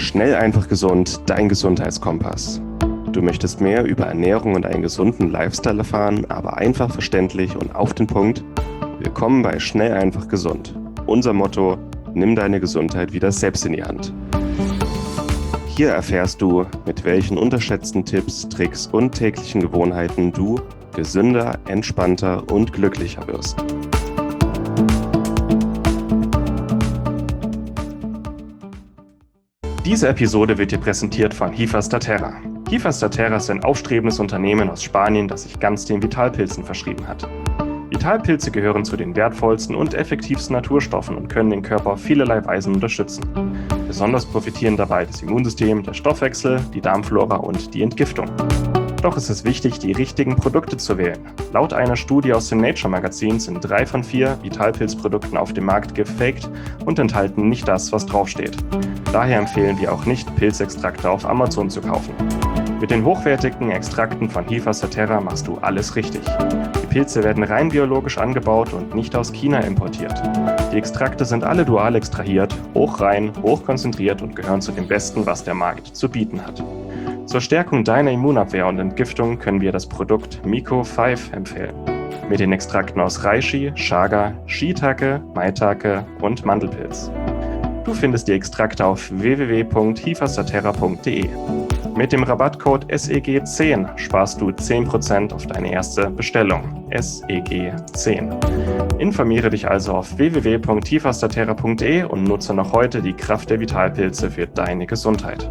Schnell, einfach, gesund, dein Gesundheitskompass. Du möchtest mehr über Ernährung und einen gesunden Lifestyle erfahren, aber einfach verständlich und auf den Punkt? Willkommen bei Schnell, einfach, gesund. Unser Motto: Nimm deine Gesundheit wieder selbst in die Hand. Hier erfährst du, mit welchen unterschätzten Tipps, Tricks und täglichen Gewohnheiten du gesünder, entspannter und glücklicher wirst. Diese Episode wird dir präsentiert von Hifastaterra. Hifastaterra ist ein aufstrebendes Unternehmen aus Spanien, das sich ganz den Vitalpilzen verschrieben hat. Vitalpilze gehören zu den wertvollsten und effektivsten Naturstoffen und können den Körper auf vielerlei Weisen unterstützen. Besonders profitieren dabei das Immunsystem, der Stoffwechsel, die Darmflora und die Entgiftung. Doch ist es wichtig, die richtigen Produkte zu wählen. Laut einer Studie aus dem Nature-Magazin sind 3 von 4 Vitalpilzprodukten auf dem Markt gefaked und enthalten nicht das, was draufsteht. Daher empfehlen wir auch nicht, Pilzextrakte auf Amazon zu kaufen. Mit den hochwertigen Extrakten von Hifastaterra machst du alles richtig. Die Pilze werden rein biologisch angebaut und nicht aus China importiert. Die Extrakte sind alle dual extrahiert, hochrein, hochkonzentriert und gehören zu dem Besten, was der Markt zu bieten hat. Zur Stärkung deiner Immunabwehr und Entgiftung können wir das Produkt Miko 5 empfehlen. Mit den Extrakten aus Reishi, Chaga, Shiitake, Maitake und Mandelpilz. Du findest die Extrakte auf www.hifastaterra.de. Mit dem Rabattcode SEG10 sparst du 10% auf deine erste Bestellung. SEG10. Informiere dich also auf www.hifastaterra.de und nutze noch heute die Kraft der Vitalpilze für deine Gesundheit.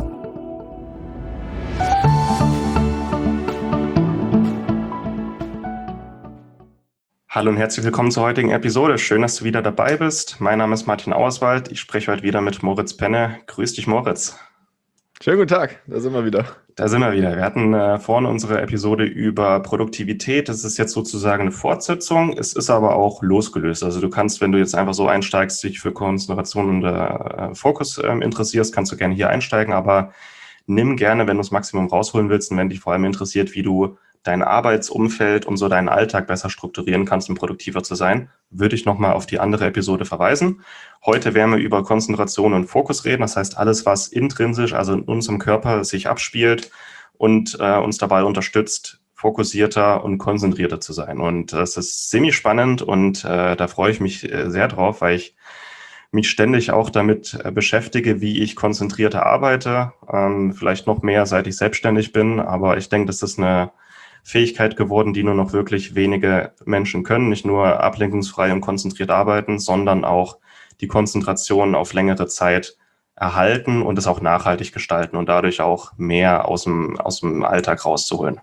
Hallo und herzlich willkommen zur heutigen Episode. Schön, dass du wieder dabei bist. Mein Name ist Martin Auerswald. Ich spreche heute wieder mit Moritz Penne. Grüß dich, Moritz. Schönen guten Tag, da sind wir wieder. Wir hatten vorhin unsere Episode über Produktivität. Das ist jetzt sozusagen eine Fortsetzung. Es ist aber auch losgelöst. Also du kannst, wenn du jetzt einfach so einsteigst, dich für Konzentration und Fokus interessierst, kannst du gerne hier einsteigen. Aber nimm gerne, wenn du das Maximum rausholen willst und wenn dich vor allem interessiert, wie du dein Arbeitsumfeld und so deinen Alltag besser strukturieren kannst, um produktiver zu sein, würde ich nochmal auf die andere Episode verweisen. Heute werden wir über Konzentration und Fokus reden. Das heißt, alles, was intrinsisch, also in unserem Körper sich abspielt und uns dabei unterstützt, fokussierter und konzentrierter zu sein. Und das ist ziemlich spannend und da freue ich mich sehr drauf, weil ich mich ständig auch damit beschäftige, wie ich konzentrierter arbeite. Vielleicht noch mehr, seit ich selbstständig bin. Aber ich denke, das ist eine Fähigkeit geworden, die nur noch wirklich wenige Menschen können. Nicht nur ablenkungsfrei und konzentriert arbeiten, sondern auch die Konzentration auf längere Zeit erhalten und es auch nachhaltig gestalten und dadurch auch mehr aus dem Alltag rauszuholen.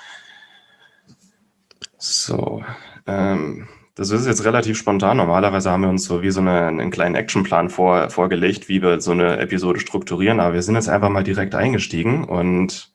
So, das ist jetzt relativ spontan. Normalerweise haben wir uns so wie so einen kleinen Actionplan vorgelegt, wie wir so eine Episode strukturieren, aber wir sind jetzt einfach mal direkt eingestiegen und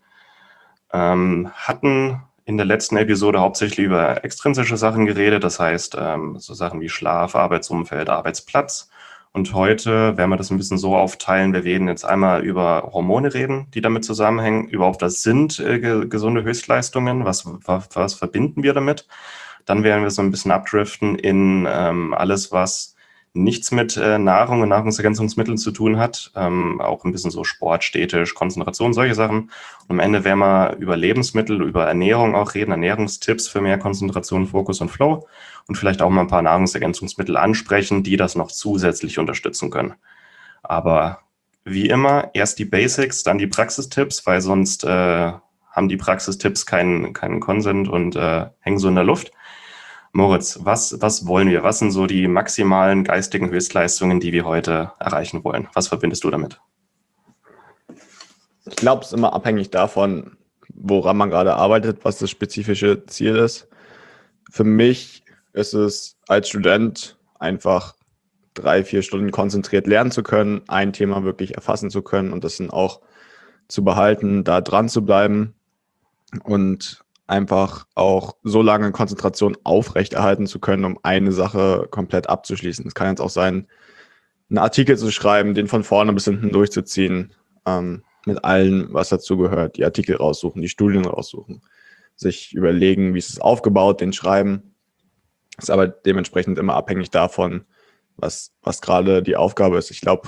hatten in der letzten Episode hauptsächlich über extrinsische Sachen geredet, das heißt so Sachen wie Schlaf, Arbeitsumfeld, Arbeitsplatz. Und heute werden wir das ein bisschen so aufteilen, wir werden jetzt einmal über Hormone reden, die damit zusammenhängen, überhaupt was sind gesunde Höchstleistungen, was verbinden wir damit. Dann werden wir so ein bisschen abdriften in alles, was nichts mit Nahrung und Nahrungsergänzungsmitteln zu tun hat, auch ein bisschen so Sport, Städtisch, Konzentration, solche Sachen. Und am Ende werden wir über Lebensmittel, über Ernährung auch reden, Ernährungstipps für mehr Konzentration, Fokus und Flow und vielleicht auch mal ein paar Nahrungsergänzungsmittel ansprechen, die das noch zusätzlich unterstützen können. Aber wie immer, erst die Basics, dann die Praxistipps, weil sonst haben die Praxistipps keinen Konsens und hängen so in der Luft. Moritz, was wollen wir? Was sind so die maximalen geistigen Höchstleistungen, die wir heute erreichen wollen? Was verbindest du damit? Ich glaube, es ist immer abhängig davon, woran man gerade arbeitet, was das spezifische Ziel ist. Für mich ist es als Student einfach 3-4 Stunden konzentriert lernen zu können, ein Thema wirklich erfassen zu können und das dann auch zu behalten, da dran zu bleiben und einfach auch so lange Konzentration aufrechterhalten zu können, um eine Sache komplett abzuschließen. Es kann jetzt auch sein, einen Artikel zu schreiben, den von vorne bis hinten durchzuziehen, mit allem, was dazu gehört, die Artikel raussuchen, die Studien raussuchen, sich überlegen, wie ist es aufgebaut, den schreiben. Ist aber dementsprechend immer abhängig davon, was gerade die Aufgabe ist. Ich glaube,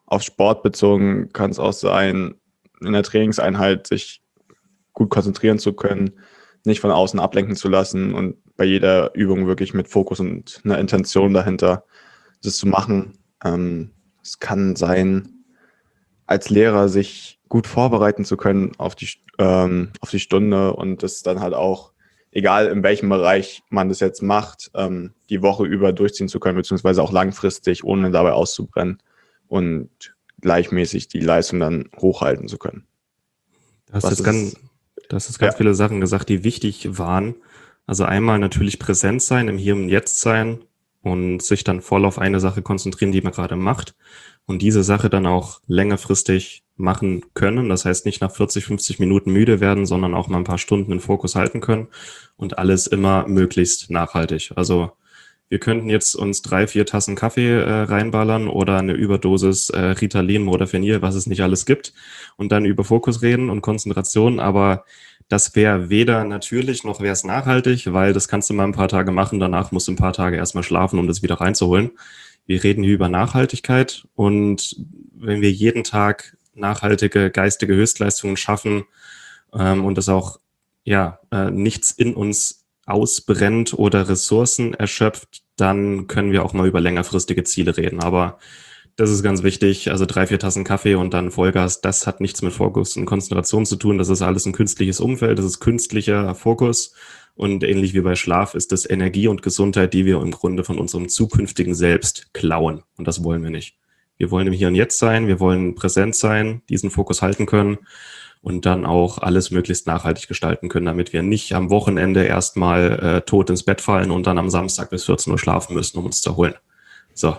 auf Sport bezogen kann es auch sein, in der Trainingseinheit sich gut konzentrieren zu können, nicht von außen ablenken zu lassen und bei jeder Übung wirklich mit Fokus und einer Intention dahinter das zu machen. Es kann sein, als Lehrer sich gut vorbereiten zu können auf die Stunde und das dann halt auch, egal in welchem Bereich man das jetzt macht, die Woche über durchziehen zu können, beziehungsweise auch langfristig, ohne dabei auszubrennen und gleichmäßig die Leistung dann hochhalten zu können. Du hast jetzt ganz viele Sachen gesagt, die wichtig waren. Also einmal natürlich präsent sein, im Hier und Jetzt sein und sich dann voll auf eine Sache konzentrieren, die man gerade macht und diese Sache dann auch längerfristig machen können. Das heißt nicht nach 40, 50 Minuten müde werden, sondern auch mal ein paar Stunden den Fokus halten können und alles immer möglichst nachhaltig. Also wir könnten jetzt uns 3, 4 Tassen Kaffee reinballern oder eine Überdosis Ritalin, Modafinil, was es nicht alles gibt und dann über Fokus reden und Konzentration, aber das wäre weder natürlich noch wäre es nachhaltig, weil das kannst du mal ein paar Tage machen, danach musst du ein paar Tage erstmal schlafen, um das wieder reinzuholen. Wir reden hier über Nachhaltigkeit und wenn wir jeden Tag nachhaltige geistige Höchstleistungen schaffen und das auch nichts in uns ausbrennt oder Ressourcen erschöpft, dann können wir auch mal über längerfristige Ziele reden. Aber das ist ganz wichtig. Also 3, 4 Tassen Kaffee und dann Vollgas, das hat nichts mit Fokus und Konzentration zu tun. Das ist alles ein künstliches Umfeld, das ist künstlicher Fokus. Und ähnlich wie bei Schlaf ist das Energie und Gesundheit, die wir im Grunde von unserem zukünftigen Selbst klauen. Und das wollen wir nicht. Wir wollen im Hier und Jetzt sein, wir wollen präsent sein, diesen Fokus halten können und dann auch alles möglichst nachhaltig gestalten können, damit wir nicht am Wochenende erstmal tot ins Bett fallen und dann am Samstag bis 14 Uhr schlafen müssen, um uns zu erholen. So.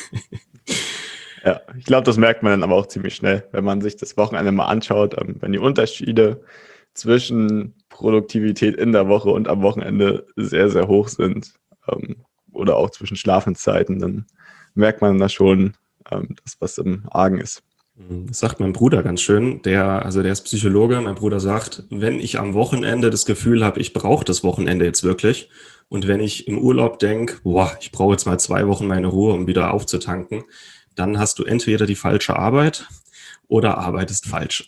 Ja, ich glaube, das merkt man dann aber auch ziemlich schnell, wenn man sich das Wochenende mal anschaut, wenn die Unterschiede zwischen Produktivität in der Woche und am Wochenende sehr, sehr hoch sind oder auch zwischen Schlafenszeiten, dann merkt man da schon, das, was im Argen ist. Das sagt mein Bruder ganz schön, der ist Psychologe. Mein Bruder sagt, wenn ich am Wochenende das Gefühl habe, ich brauche das Wochenende jetzt wirklich und wenn ich im Urlaub denke, ich brauche jetzt mal 2 Wochen meine Ruhe, um wieder aufzutanken, dann hast du entweder die falsche Arbeit oder arbeitest falsch.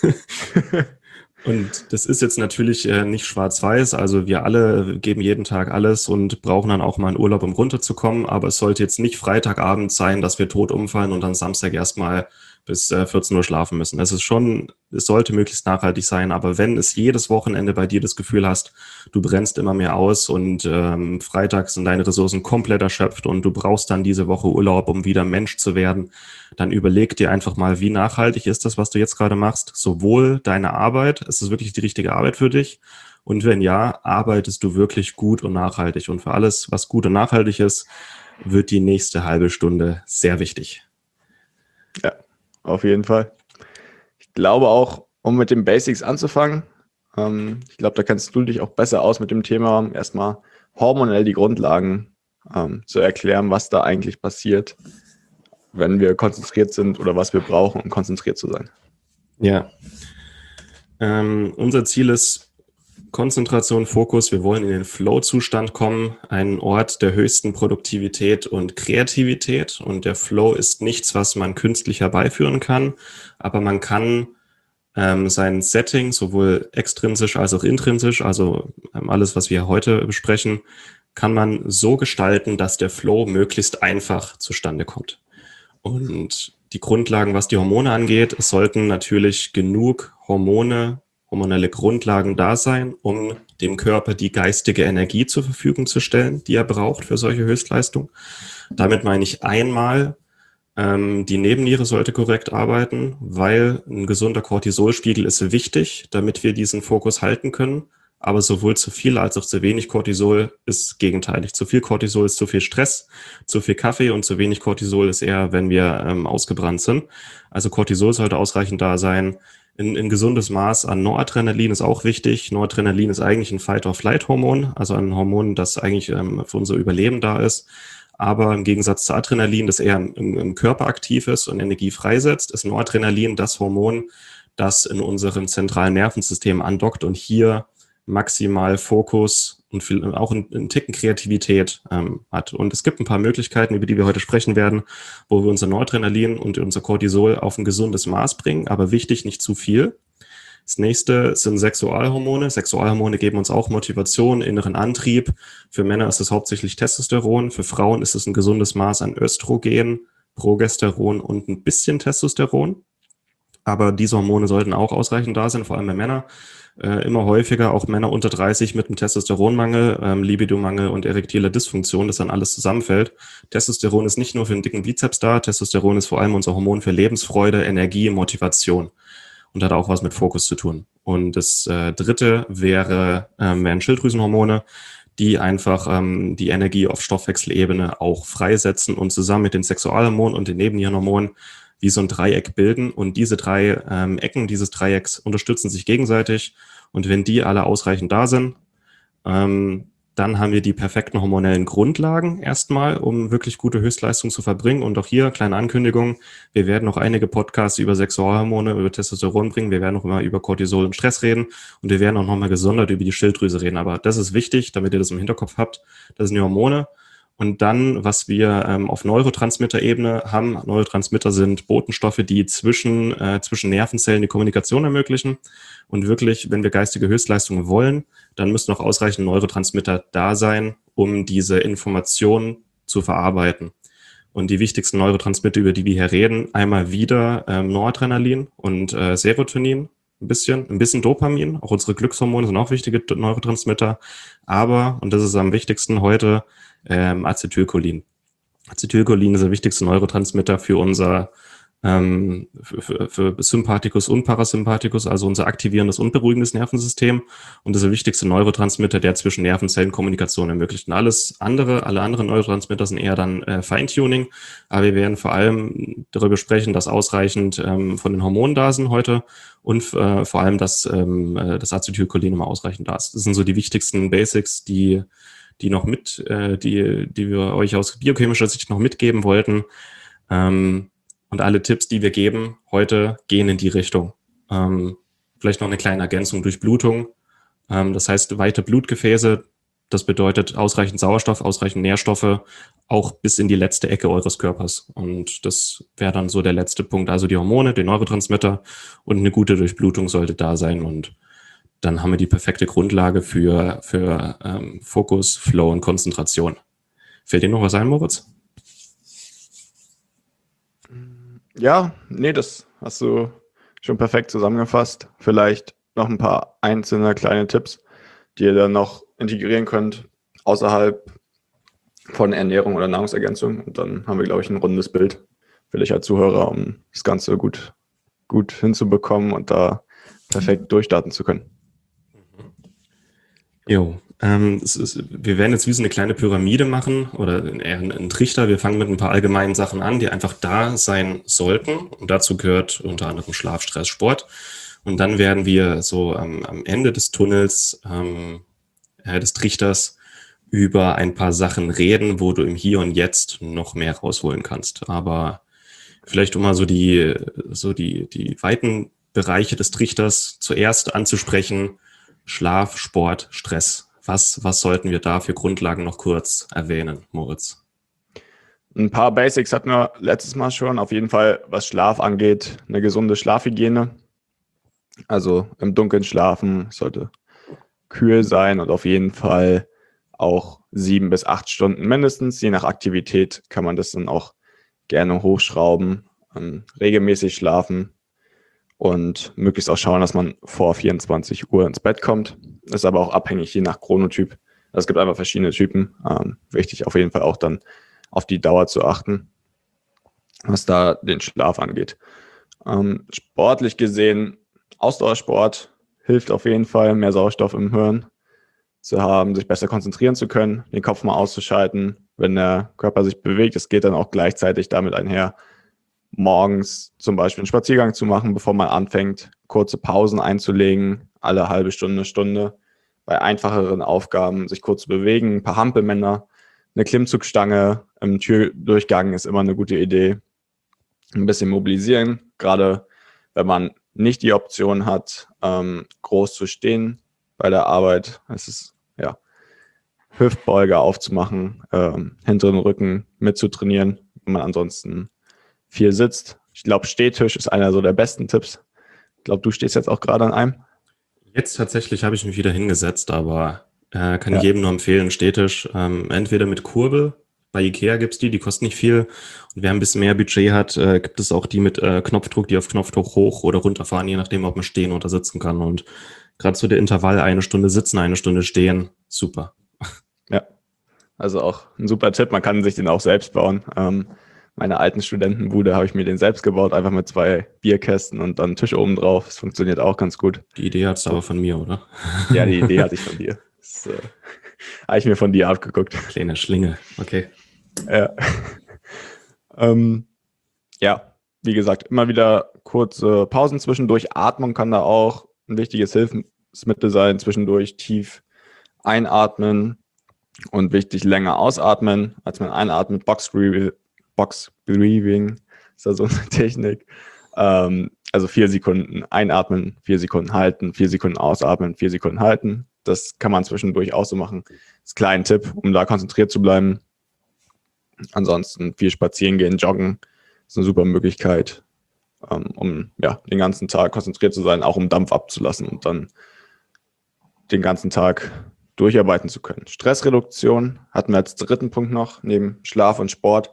Und das ist jetzt natürlich nicht schwarz-weiß, also wir alle geben jeden Tag alles und brauchen dann auch mal einen Urlaub, um runterzukommen, aber es sollte jetzt nicht Freitagabend sein, dass wir tot umfallen und dann Samstag erstmal bis 14 Uhr schlafen müssen. Es sollte möglichst nachhaltig sein, aber wenn es jedes Wochenende bei dir das Gefühl hast, du brennst immer mehr aus und Freitag sind deine Ressourcen komplett erschöpft und du brauchst dann diese Woche Urlaub, um wieder Mensch zu werden, dann überleg dir einfach mal, wie nachhaltig ist das, was du jetzt gerade machst, sowohl deine Arbeit, ist es wirklich die richtige Arbeit für dich und wenn ja, arbeitest du wirklich gut und nachhaltig und für alles, was gut und nachhaltig ist, wird die nächste halbe Stunde sehr wichtig. Ja. Auf jeden Fall. Ich glaube auch, um mit den Basics anzufangen, ich glaube, da kennst du dich auch besser aus mit dem Thema, erstmal hormonell die Grundlagen zu erklären, was da eigentlich passiert, wenn wir konzentriert sind oder was wir brauchen, um konzentriert zu sein. Ja. Unser Ziel ist Konzentration, Fokus. Wir wollen in den Flow-Zustand kommen, einen Ort der höchsten Produktivität und Kreativität. Und der Flow ist nichts, was man künstlich herbeiführen kann, aber man kann sein Setting sowohl extrinsisch als auch intrinsisch, also alles, was wir heute besprechen, kann man so gestalten, dass der Flow möglichst einfach zustande kommt. Und die Grundlagen, was die Hormone angeht, es sollten natürlich genug hormonelle Grundlagen da sein, um dem Körper die geistige Energie zur Verfügung zu stellen, die er braucht für solche Höchstleistungen. Damit meine ich einmal, die Nebenniere sollte korrekt arbeiten, weil ein gesunder Cortisolspiegel ist wichtig, damit wir diesen Fokus halten können. Aber sowohl zu viel als auch zu wenig Cortisol ist gegenteilig. Zu viel Cortisol ist zu viel Stress, zu viel Kaffee und zu wenig Cortisol ist eher, wenn wir ausgebrannt sind. Also Cortisol sollte ausreichend da sein. Ein gesundes Maß an Noradrenalin ist auch wichtig. Noradrenalin ist eigentlich ein Fight-or-Flight-Hormon, also ein Hormon, das eigentlich für unser Überleben da ist. Aber im Gegensatz zu Adrenalin, das eher im Körper aktiv ist und Energie freisetzt, ist Noradrenalin das Hormon, das in unserem zentralen Nervensystem andockt und hier maximal Fokus und auch einen Ticken Kreativität hat. Und es gibt ein paar Möglichkeiten, über die wir heute sprechen werden, wo wir unser Noradrenalin und unser Cortisol auf ein gesundes Maß bringen, aber wichtig, nicht zu viel. Das nächste sind Sexualhormone. Sexualhormone geben uns auch Motivation, inneren Antrieb. Für Männer ist es hauptsächlich Testosteron. Für Frauen ist es ein gesundes Maß an Östrogen, Progesteron und ein bisschen Testosteron. Aber diese Hormone sollten auch ausreichend da sein, vor allem bei Männern. Immer häufiger auch Männer unter 30 mit einem Testosteronmangel, Libidomangel und erektiler Dysfunktion, das dann alles zusammenfällt. Testosteron ist nicht nur für den dicken Bizeps da, Testosteron ist vor allem unser Hormon für Lebensfreude, Energie, Motivation und hat auch was mit Fokus zu tun. Und das dritte wären Schilddrüsenhormone, die einfach die Energie auf Stoffwechselebene auch freisetzen und zusammen mit den Sexualhormonen und den Nebennierenhormonen wie so ein Dreieck bilden. Und diese drei Ecken dieses Dreiecks unterstützen sich gegenseitig. Und wenn die alle ausreichend da sind, dann haben wir die perfekten hormonellen Grundlagen erstmal, um wirklich gute Höchstleistung zu verbringen. Und auch hier, kleine Ankündigung, wir werden noch einige Podcasts über Sexualhormone, über Testosteron bringen. Wir werden noch immer über Cortisol und Stress reden. Und wir werden auch nochmal gesondert über die Schilddrüse reden. Aber das ist wichtig, damit ihr das im Hinterkopf habt. Das sind die Hormone. Und dann, was wir auf Neurotransmitter-Ebene haben, Neurotransmitter sind Botenstoffe, die zwischen Nervenzellen die Kommunikation ermöglichen. Und wirklich, wenn wir geistige Höchstleistungen wollen, dann müssen auch ausreichend Neurotransmitter da sein, um diese Informationen zu verarbeiten. Und die wichtigsten Neurotransmitter, über die wir hier reden, einmal wieder Noradrenalin und Serotonin, ein bisschen Dopamin. Auch unsere Glückshormone sind auch wichtige Neurotransmitter. Aber, und das ist am wichtigsten heute, Acetylcholin. Acetylcholin ist der wichtigste Neurotransmitter für unser für Sympathikus und Parasympathikus, also unser aktivierendes und beruhigendes Nervensystem. Und das ist der wichtigste Neurotransmitter, der zwischen Nervenzellen Kommunikation ermöglicht. Und alle anderen Neurotransmitter sind eher dann Feintuning. Aber wir werden vor allem darüber sprechen, dass ausreichend von den Hormonen da sind heute und vor allem, dass das Acetylcholin immer ausreichend da ist. Das sind so die wichtigsten Basics, die wir euch aus biochemischer Sicht noch mitgeben wollten. Und alle Tipps, die wir geben heute, gehen in die Richtung. Vielleicht noch eine kleine Ergänzung: Durchblutung. Das heißt, weite Blutgefäße, das bedeutet ausreichend Sauerstoff, ausreichend Nährstoffe, auch bis in die letzte Ecke eures Körpers. Und das wäre dann so der letzte Punkt. Also die Hormone, die Neurotransmitter und eine gute Durchblutung sollte da sein. Und dann haben wir die perfekte Grundlage für Fokus, Flow und Konzentration. Fällt dir noch was ein, Moritz? Ja, nee, das hast du schon perfekt zusammengefasst. Vielleicht noch ein paar einzelne kleine Tipps, die ihr dann noch integrieren könnt, außerhalb von Ernährung oder Nahrungsergänzung. Und dann haben wir, glaube ich, ein rundes Bild für dich als Zuhörer, um das Ganze gut hinzubekommen und da perfekt durchstarten zu können. Jo, wir werden jetzt wie so eine kleine Pyramide machen oder eher einen Trichter. Wir fangen mit ein paar allgemeinen Sachen an, die einfach da sein sollten. Und dazu gehört unter anderem Schlaf, Stress, Sport. Und dann werden wir so am Ende des Tunnels, des Trichters, über ein paar Sachen reden, wo du im Hier und Jetzt noch mehr rausholen kannst. Aber vielleicht um mal so die weiten Bereiche des Trichters zuerst anzusprechen: Schlaf, Sport, Stress. Was sollten wir da für Grundlagen noch kurz erwähnen, Moritz? Ein paar Basics hatten wir letztes Mal schon. Auf jeden Fall, was Schlaf angeht, eine gesunde Schlafhygiene. Also im Dunkeln schlafen, sollte kühl sein und auf jeden Fall auch 7 bis 8 Stunden mindestens. Je nach Aktivität kann man das dann auch gerne hochschrauben. Regelmäßig schlafen und möglichst auch schauen, dass man vor 24 Uhr ins Bett kommt. Ist aber auch abhängig, je nach Chronotyp. Es gibt einfach verschiedene Typen. Wichtig auf jeden Fall auch dann auf die Dauer zu achten, was da den Schlaf angeht. Sportlich gesehen, Ausdauersport hilft auf jeden Fall, mehr Sauerstoff im Hirn zu haben, sich besser konzentrieren zu können, den Kopf mal auszuschalten, wenn der Körper sich bewegt. Es geht dann auch gleichzeitig damit einher, morgens zum Beispiel einen Spaziergang zu machen, bevor man anfängt, kurze Pausen einzulegen, alle halbe Stunde, Stunde, bei einfacheren Aufgaben sich kurz zu bewegen, ein paar Hampelmänner, eine Klimmzugstange im Türdurchgang ist immer eine gute Idee. Ein bisschen mobilisieren, gerade wenn man nicht die Option hat, groß zu stehen, bei der Arbeit. Es ist Hüftbeuge aufzumachen, hinteren Rücken mitzutrainieren, wenn man ansonsten viel sitzt. Ich glaube, Stehtisch ist einer so der besten Tipps. Ich glaube, du stehst jetzt auch gerade an einem. Jetzt tatsächlich habe ich mich wieder hingesetzt, aber kann ich jedem nur empfehlen, Stehtisch, entweder mit Kurbel. Bei Ikea gibt's die kosten nicht viel. Und wer ein bisschen mehr Budget hat, gibt es auch die mit Knopfdruck, die auf Knopfdruck hoch oder runterfahren, je nachdem, ob man stehen oder sitzen kann. Und gerade so der Intervall, 1 Stunde sitzen, 1 Stunde stehen, super. Ja, also auch ein super Tipp. Man kann sich den auch selbst bauen. Meine alten Studentenbude habe ich mir den selbst gebaut, einfach mit 2 Bierkästen und dann einen Tisch oben drauf. Das funktioniert auch ganz gut. Die Idee hat's aber von mir, oder? Ja, die Idee hatte ich von dir. Das habe ich mir von dir abgeguckt. Kleine Schlinge, okay. Ja. Ja, wie gesagt, immer wieder kurze Pausen zwischendurch. Atmung kann da auch ein wichtiges Hilfsmittel sein. Zwischendurch tief einatmen und wichtig länger ausatmen, als man einatmet. Box Breathing ist da so eine Technik. Also 4 Sekunden einatmen, 4 Sekunden halten, 4 Sekunden ausatmen, 4 Sekunden halten. Das kann man zwischendurch auch so machen. Das ist ein kleiner Tipp, um da konzentriert zu bleiben. Ansonsten viel spazieren gehen, joggen ist eine super Möglichkeit, um den ganzen Tag konzentriert zu sein, auch um Dampf abzulassen und dann den ganzen Tag durcharbeiten zu können. Stressreduktion hatten wir als dritten Punkt noch, neben Schlaf und Sport.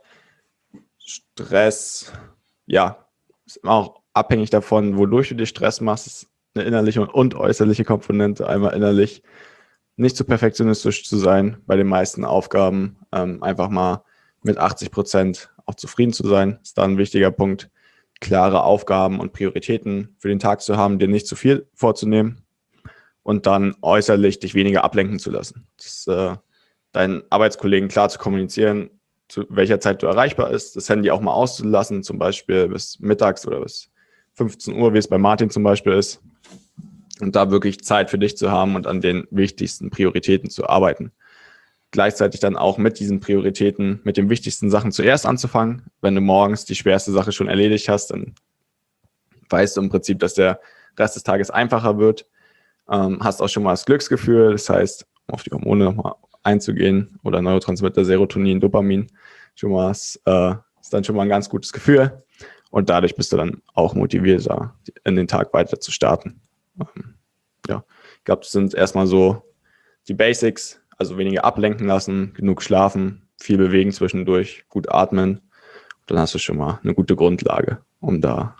Stress, ist immer auch abhängig davon, wodurch du dir Stress machst. Das ist eine innerliche und äußerliche Komponente. Einmal innerlich nicht zu perfektionistisch zu sein bei den meisten Aufgaben, einfach mal mit 80% auch zufrieden zu sein, ist da ein wichtiger Punkt. Klare Aufgaben und Prioritäten für den Tag zu haben, dir nicht zu viel vorzunehmen und dann äußerlich dich weniger ablenken zu lassen. Deinen Arbeitskollegen klar zu kommunizieren, zu welcher Zeit du erreichbar bist, das Handy auch mal auszulassen, zum Beispiel bis mittags oder bis 15 Uhr, wie es bei Martin zum Beispiel ist. Und da wirklich Zeit für dich zu haben und an den wichtigsten Prioritäten zu arbeiten. Gleichzeitig dann auch mit diesen Prioritäten, mit den wichtigsten Sachen zuerst anzufangen. Wenn du morgens die schwerste Sache schon erledigt hast, dann weißt du im Prinzip, dass der Rest des Tages einfacher wird. Hast auch schon mal das Glücksgefühl, das heißt, um auf die Hormone nochmal einzugehen oder Neurotransmitter, Serotonin, Dopamin, ist dann schon mal ein ganz gutes Gefühl. Und dadurch bist du dann auch motivierter, in den Tag weiter zu starten. Ich glaube, das sind erstmal so die Basics, also weniger ablenken lassen, genug schlafen, viel bewegen zwischendurch, gut atmen. Dann hast du schon mal eine gute Grundlage, um da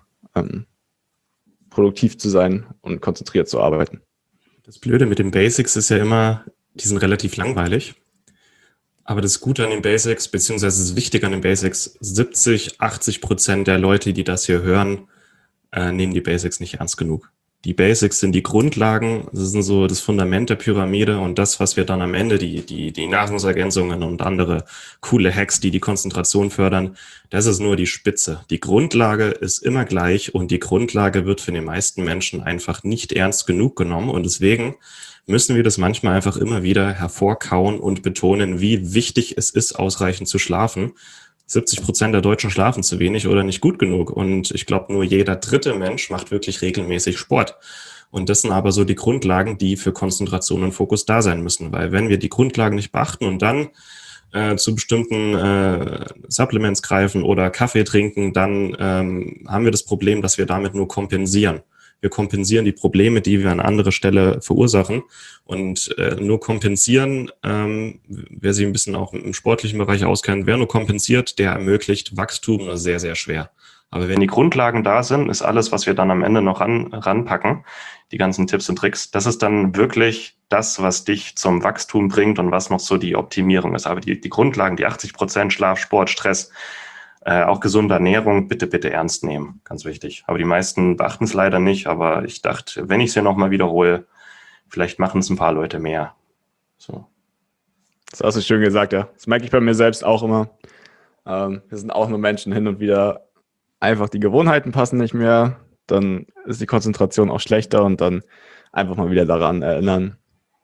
produktiv zu sein und konzentriert zu arbeiten. Das Blöde mit den Basics ist ja immer, die sind relativ langweilig. Aber das Gute an den Basics, beziehungsweise das Wichtige an den Basics, 70-80% der Leute, die das hier hören, nehmen die Basics nicht ernst genug. Die Basics sind die Grundlagen, das sind so das Fundament der Pyramide und das, was wir dann am Ende, die Nahrungsergänzungen und andere coole Hacks, die Konzentration fördern, das ist nur die Spitze. Die Grundlage ist immer gleich und die Grundlage wird von den meisten Menschen einfach nicht ernst genug genommen und deswegen müssen wir das manchmal einfach immer wieder hervorkauen und betonen, wie wichtig es ist, ausreichend zu schlafen. 70% der Deutschen schlafen zu wenig oder nicht gut genug. Und ich glaube, nur jeder dritte Mensch macht wirklich regelmäßig Sport. Und das sind aber so die Grundlagen, die für Konzentration und Fokus da sein müssen. Weil wenn wir die Grundlagen nicht beachten und dann zu bestimmten Supplements greifen oder Kaffee trinken, dann haben wir das Problem, dass wir damit nur kompensieren. Wir kompensieren die Probleme, die wir an anderer Stelle verursachen. Und nur kompensieren, wer sich ein bisschen auch im sportlichen Bereich auskennt, wer nur kompensiert, der ermöglicht Wachstum nur sehr, sehr schwer. Aber wenn die Grundlagen da sind, ist alles, was wir dann am Ende noch ranpacken, die ganzen Tipps und Tricks, das ist dann wirklich das, was dich zum Wachstum bringt und was noch so die Optimierung ist. Aber die Grundlagen, die 80% Schlaf, Sport, Stress, auch gesunde Ernährung, bitte, bitte ernst nehmen. Ganz wichtig. Aber die meisten beachten es leider nicht. Aber ich dachte, wenn ich es hier nochmal wiederhole, vielleicht machen es ein paar Leute mehr. So. Das hast du schön gesagt, ja. Das merke ich bei mir selbst auch immer. Wir sind auch nur Menschen, hin und wieder einfach die Gewohnheiten passen nicht mehr. Dann ist die Konzentration auch schlechter und dann einfach mal wieder daran erinnern,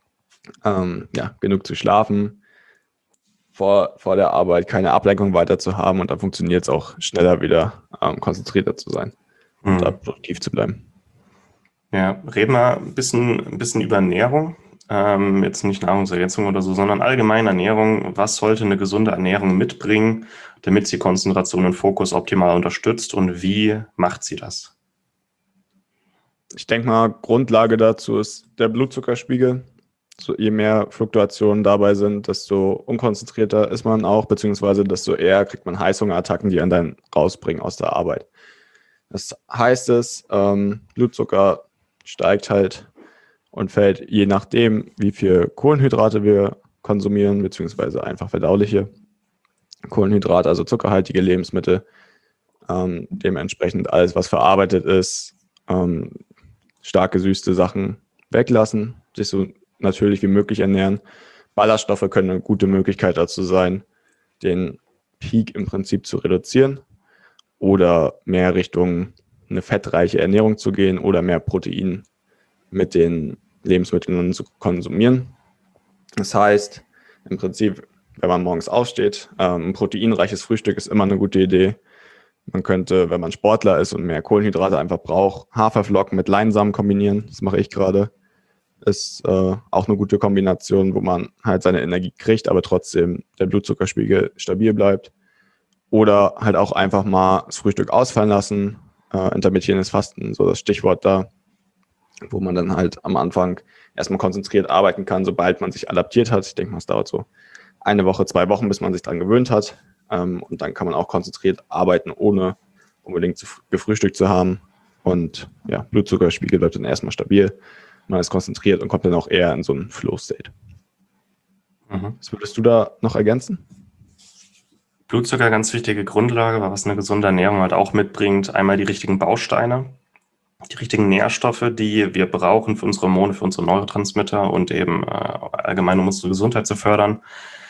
genug zu schlafen, vor der Arbeit keine Ablenkung weiter zu haben und dann funktioniert es auch schneller wieder, konzentrierter zu sein und da produktiv zu bleiben. Ja, reden wir ein bisschen über Ernährung. Jetzt nicht Nahrungsergänzung oder so, sondern allgemeine Ernährung. Was sollte eine gesunde Ernährung mitbringen, damit sie Konzentration und Fokus optimal unterstützt und wie macht sie das? Ich denke mal, Grundlage dazu ist der Blutzuckerspiegel. So, je mehr Fluktuationen dabei sind, desto unkonzentrierter ist man auch, beziehungsweise desto eher kriegt man Heißhungerattacken, die einen dann rausbringen aus der Arbeit. Das heißt Blutzucker steigt halt und fällt je nachdem, wie viel Kohlenhydrate wir konsumieren, beziehungsweise einfach verdauliche Kohlenhydrate, also zuckerhaltige Lebensmittel, dementsprechend alles, was verarbeitet ist, stark gesüßte Sachen weglassen, sich so natürlich wie möglich ernähren. Ballaststoffe können eine gute Möglichkeit dazu sein, den Peak im Prinzip zu reduzieren oder mehr Richtung eine fettreiche Ernährung zu gehen oder mehr Protein mit den Lebensmitteln zu konsumieren. Das heißt, im Prinzip, wenn man morgens aufsteht, ein proteinreiches Frühstück ist immer eine gute Idee. Man könnte, wenn man Sportler ist und mehr Kohlenhydrate einfach braucht, Haferflocken mit Leinsamen kombinieren. Das mache ich gerade. Ist auch eine gute Kombination, wo man halt seine Energie kriegt, aber trotzdem der Blutzuckerspiegel stabil bleibt. Oder halt auch einfach mal das Frühstück ausfallen lassen. Intermittierendes Fasten, so das Stichwort da, wo man dann halt am Anfang erstmal konzentriert arbeiten kann, sobald man sich adaptiert hat. Ich denke mal, es dauert so 1 Woche, 2 Wochen, bis man sich dran gewöhnt hat. Und dann kann man auch konzentriert arbeiten, ohne unbedingt gefrühstückt zu haben. Und ja, Blutzuckerspiegel bleibt dann erstmal stabil. Man ist konzentriert und kommt dann auch eher in so einen Flow-State. Was würdest du da noch ergänzen? Blutzucker, ganz wichtige Grundlage, was eine gesunde Ernährung halt auch mitbringt. Einmal die richtigen Bausteine, die richtigen Nährstoffe, die wir brauchen für unsere Hormone, für unsere Neurotransmitter und eben allgemein, um unsere Gesundheit zu fördern.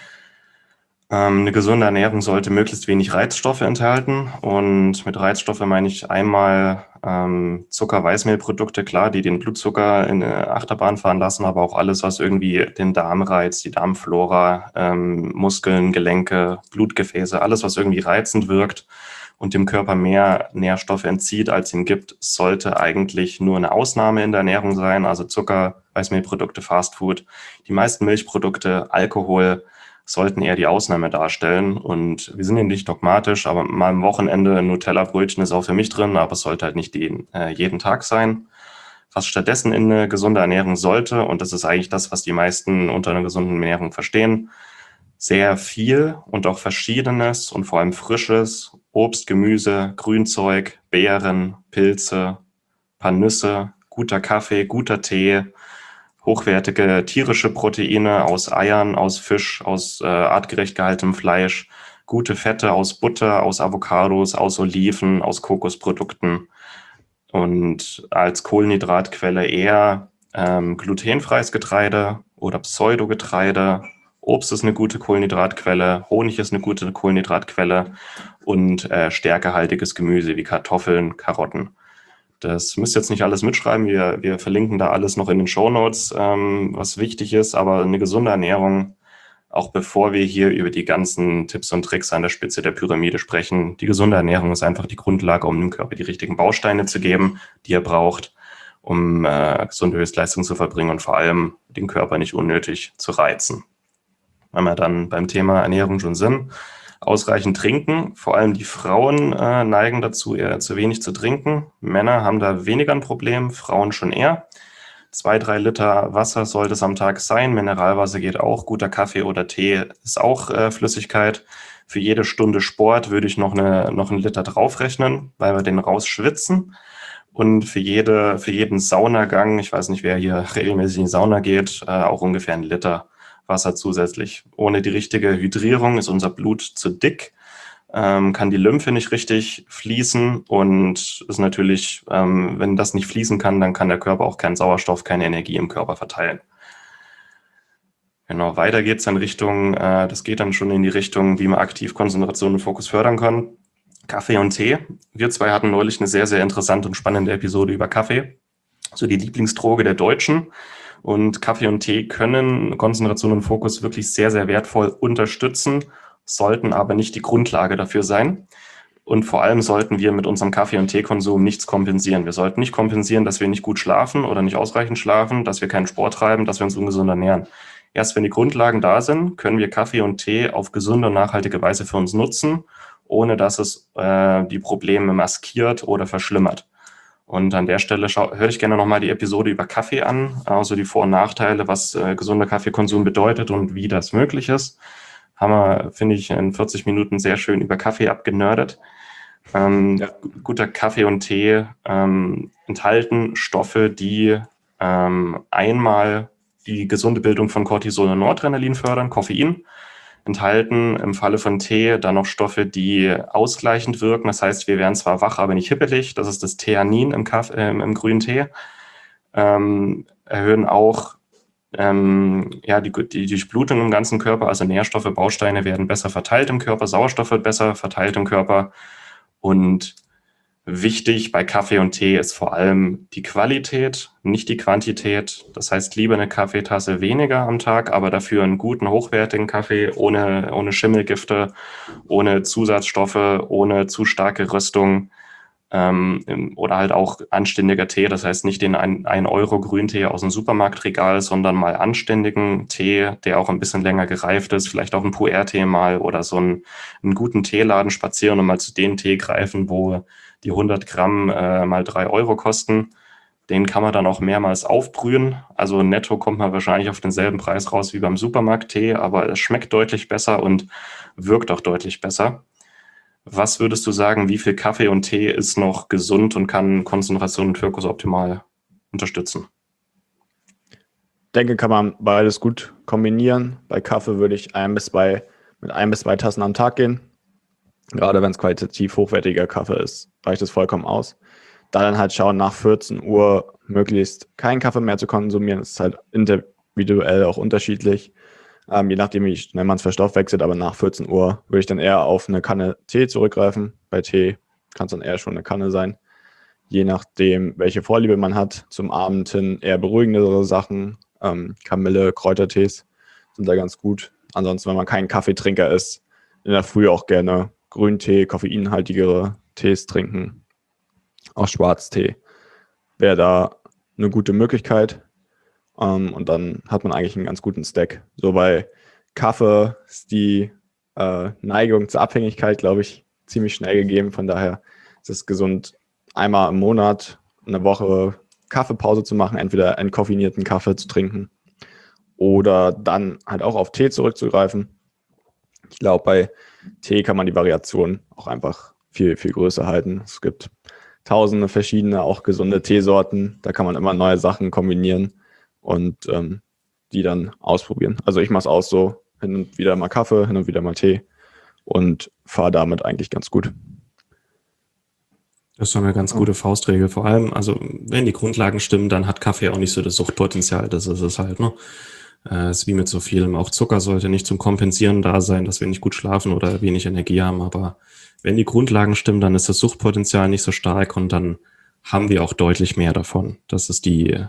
Eine gesunde Ernährung sollte möglichst wenig Reizstoffe enthalten. Und mit Reizstoffe meine ich einmal Zucker, Weißmehlprodukte, klar, die den Blutzucker in eine Achterbahn fahren lassen, aber auch alles, was irgendwie den Darm reizt, die Darmflora, Muskeln, Gelenke, Blutgefäße, alles, was irgendwie reizend wirkt und dem Körper mehr Nährstoffe entzieht, als ihm gibt, sollte eigentlich nur eine Ausnahme in der Ernährung sein. Also Zucker, Weißmehlprodukte, Fastfood, die meisten Milchprodukte, Alkohol sollten eher die Ausnahme darstellen. Und wir sind ja nicht dogmatisch, aber mal am Wochenende ein Nutella-Brötchen ist auch für mich drin, aber es sollte halt nicht jeden Tag sein. Was stattdessen in eine gesunde Ernährung sollte, und das ist eigentlich das, was die meisten unter einer gesunden Ernährung verstehen, sehr viel und auch Verschiedenes und vor allem Frisches, Obst, Gemüse, Grünzeug, Beeren, Pilze, paar Nüsse, guter Kaffee, guter Tee, hochwertige tierische Proteine aus Eiern, aus Fisch, aus artgerecht gehaltenem Fleisch, gute Fette aus Butter, aus Avocados, aus Oliven, aus Kokosprodukten und als Kohlenhydratquelle eher glutenfreies Getreide oder Pseudogetreide. Obst ist eine gute Kohlenhydratquelle, Honig ist eine gute Kohlenhydratquelle und stärkehaltiges Gemüse wie Kartoffeln, Karotten. Das müsst ihr jetzt nicht alles mitschreiben. Wir verlinken da alles noch in den Shownotes, was wichtig ist. Aber eine gesunde Ernährung, auch bevor wir hier über die ganzen Tipps und Tricks an der Spitze der Pyramide sprechen, die gesunde Ernährung ist einfach die Grundlage, um dem Körper die richtigen Bausteine zu geben, die er braucht, um gesunde Höchstleistung zu verbringen und vor allem den Körper nicht unnötig zu reizen. Wenn wir dann beim Thema Ernährung schon sind, ausreichend trinken. Vor allem die Frauen neigen dazu, eher zu wenig zu trinken. Männer haben da weniger ein Problem, Frauen schon eher. 2-3 Liter Wasser sollte es am Tag sein. Mineralwasser geht auch. Guter Kaffee oder Tee ist auch Flüssigkeit. Für jede Stunde Sport würde ich noch einen Liter draufrechnen, weil wir den rausschwitzen. Und für jeden Saunagang, ich weiß nicht, wer hier regelmäßig in die Sauna geht, auch ungefähr 1 Liter Wasser zusätzlich. Ohne die richtige Hydrierung ist unser Blut zu dick, kann die Lymphe nicht richtig fließen und ist natürlich, wenn das nicht fließen kann, dann kann der Körper auch keinen Sauerstoff, keine Energie im Körper verteilen. Genau, weiter geht's dann Richtung, das geht dann schon in die Richtung, wie man aktiv Konzentration und Fokus fördern kann. Kaffee und Tee. Wir zwei hatten neulich eine sehr, sehr interessante und spannende Episode über Kaffee. So die Lieblingsdroge der Deutschen. Und Kaffee und Tee können Konzentration und Fokus wirklich sehr, sehr wertvoll unterstützen, sollten aber nicht die Grundlage dafür sein. Und vor allem sollten wir mit unserem Kaffee- und Teekonsum nichts kompensieren. Wir sollten nicht kompensieren, dass wir nicht gut schlafen oder nicht ausreichend schlafen, dass wir keinen Sport treiben, dass wir uns ungesund ernähren. Erst wenn die Grundlagen da sind, können wir Kaffee und Tee auf gesunde und nachhaltige Weise für uns nutzen, ohne dass es die Probleme maskiert oder verschlimmert. Und an der Stelle höre ich gerne nochmal die Episode über Kaffee an, also die Vor- und Nachteile, was gesunder Kaffeekonsum bedeutet und wie das möglich ist. Haben wir, finde ich, in 40 Minuten sehr schön über Kaffee abgenördet. Guter Kaffee und Tee enthalten Stoffe, die einmal die gesunde Bildung von Cortisol und Noradrenalin fördern, Koffein, enthalten im Falle von Tee dann noch Stoffe, die ausgleichend wirken. Das heißt, wir werden zwar wach, aber nicht hippelig. Das ist das Theanin im grünen Tee. Erhöhen auch die Durchblutung im ganzen Körper, also Nährstoffe, Bausteine werden besser verteilt im Körper, Sauerstoff wird besser verteilt im Körper. Und wichtig bei Kaffee und Tee ist vor allem die Qualität, nicht die Quantität. Das heißt, lieber eine Kaffeetasse weniger am Tag, aber dafür einen guten, hochwertigen Kaffee ohne Schimmelgifte, ohne Zusatzstoffe, ohne zu starke Röstung. Oder halt auch anständiger Tee, das heißt nicht den 1 Euro Grüntee aus dem Supermarktregal, sondern mal anständigen Tee, der auch ein bisschen länger gereift ist, vielleicht auch ein Pu'er-Tee mal oder so einen guten Teeladen spazieren und mal zu dem Tee greifen, wo die 100 Gramm mal 3 Euro kosten. Den kann man dann auch mehrmals aufbrühen. Also netto kommt man wahrscheinlich auf denselben Preis raus wie beim Supermarkt-Tee, aber es schmeckt deutlich besser und wirkt auch deutlich besser. Was würdest du sagen, wie viel Kaffee und Tee ist noch gesund und kann Konzentration und Fokus optimal unterstützen? Denke, kann man beides gut kombinieren. Bei Kaffee würde ich mit 1 bis 2 Tassen am Tag gehen. Gerade wenn es qualitativ hochwertiger Kaffee ist, reicht es vollkommen aus. Dann halt schauen, nach 14 Uhr möglichst keinen Kaffee mehr zu konsumieren. Das ist halt individuell auch unterschiedlich, je nachdem, wie schnell man es verstoffwechselt. Aber nach 14 Uhr würde ich dann eher auf eine Kanne Tee zurückgreifen. Bei Tee kann es dann eher schon eine Kanne sein. Je nachdem, welche Vorliebe man hat, zum Abend hin eher beruhigendere Sachen. Kamille, Kräutertees sind da ganz gut. Ansonsten, wenn man kein Kaffeetrinker ist, in der Früh auch gerne Grüntee, koffeinhaltigere Tees trinken. Auch Schwarztee wäre da eine gute Möglichkeit. Und dann hat man eigentlich einen ganz guten Stack. So bei Kaffee ist die Neigung zur Abhängigkeit, glaube ich, ziemlich schnell gegeben. Von daher ist es gesund, einmal im Monat eine Woche Kaffeepause zu machen, entweder entkoffinierten Kaffee zu trinken oder dann halt auch auf Tee zurückzugreifen. Ich glaube, bei Tee kann man die Variation auch einfach viel, viel größer halten. Es gibt tausende verschiedene, auch gesunde Teesorten. Da kann man immer neue Sachen kombinieren und die dann ausprobieren. Also ich mache es auch so, hin und wieder mal Kaffee, hin und wieder mal Tee und fahre damit eigentlich ganz gut. Das ist schon eine ganz gute Faustregel. Vor allem, also wenn die Grundlagen stimmen, dann hat Kaffee auch nicht so das Suchtpotenzial. Das ist es halt, ne? Ist wie mit so vielem. Auch Zucker sollte nicht zum Kompensieren da sein, dass wir nicht gut schlafen oder wenig Energie haben. Aber wenn die Grundlagen stimmen, dann ist das Suchtpotenzial nicht so stark und dann haben wir auch deutlich mehr davon. Das ist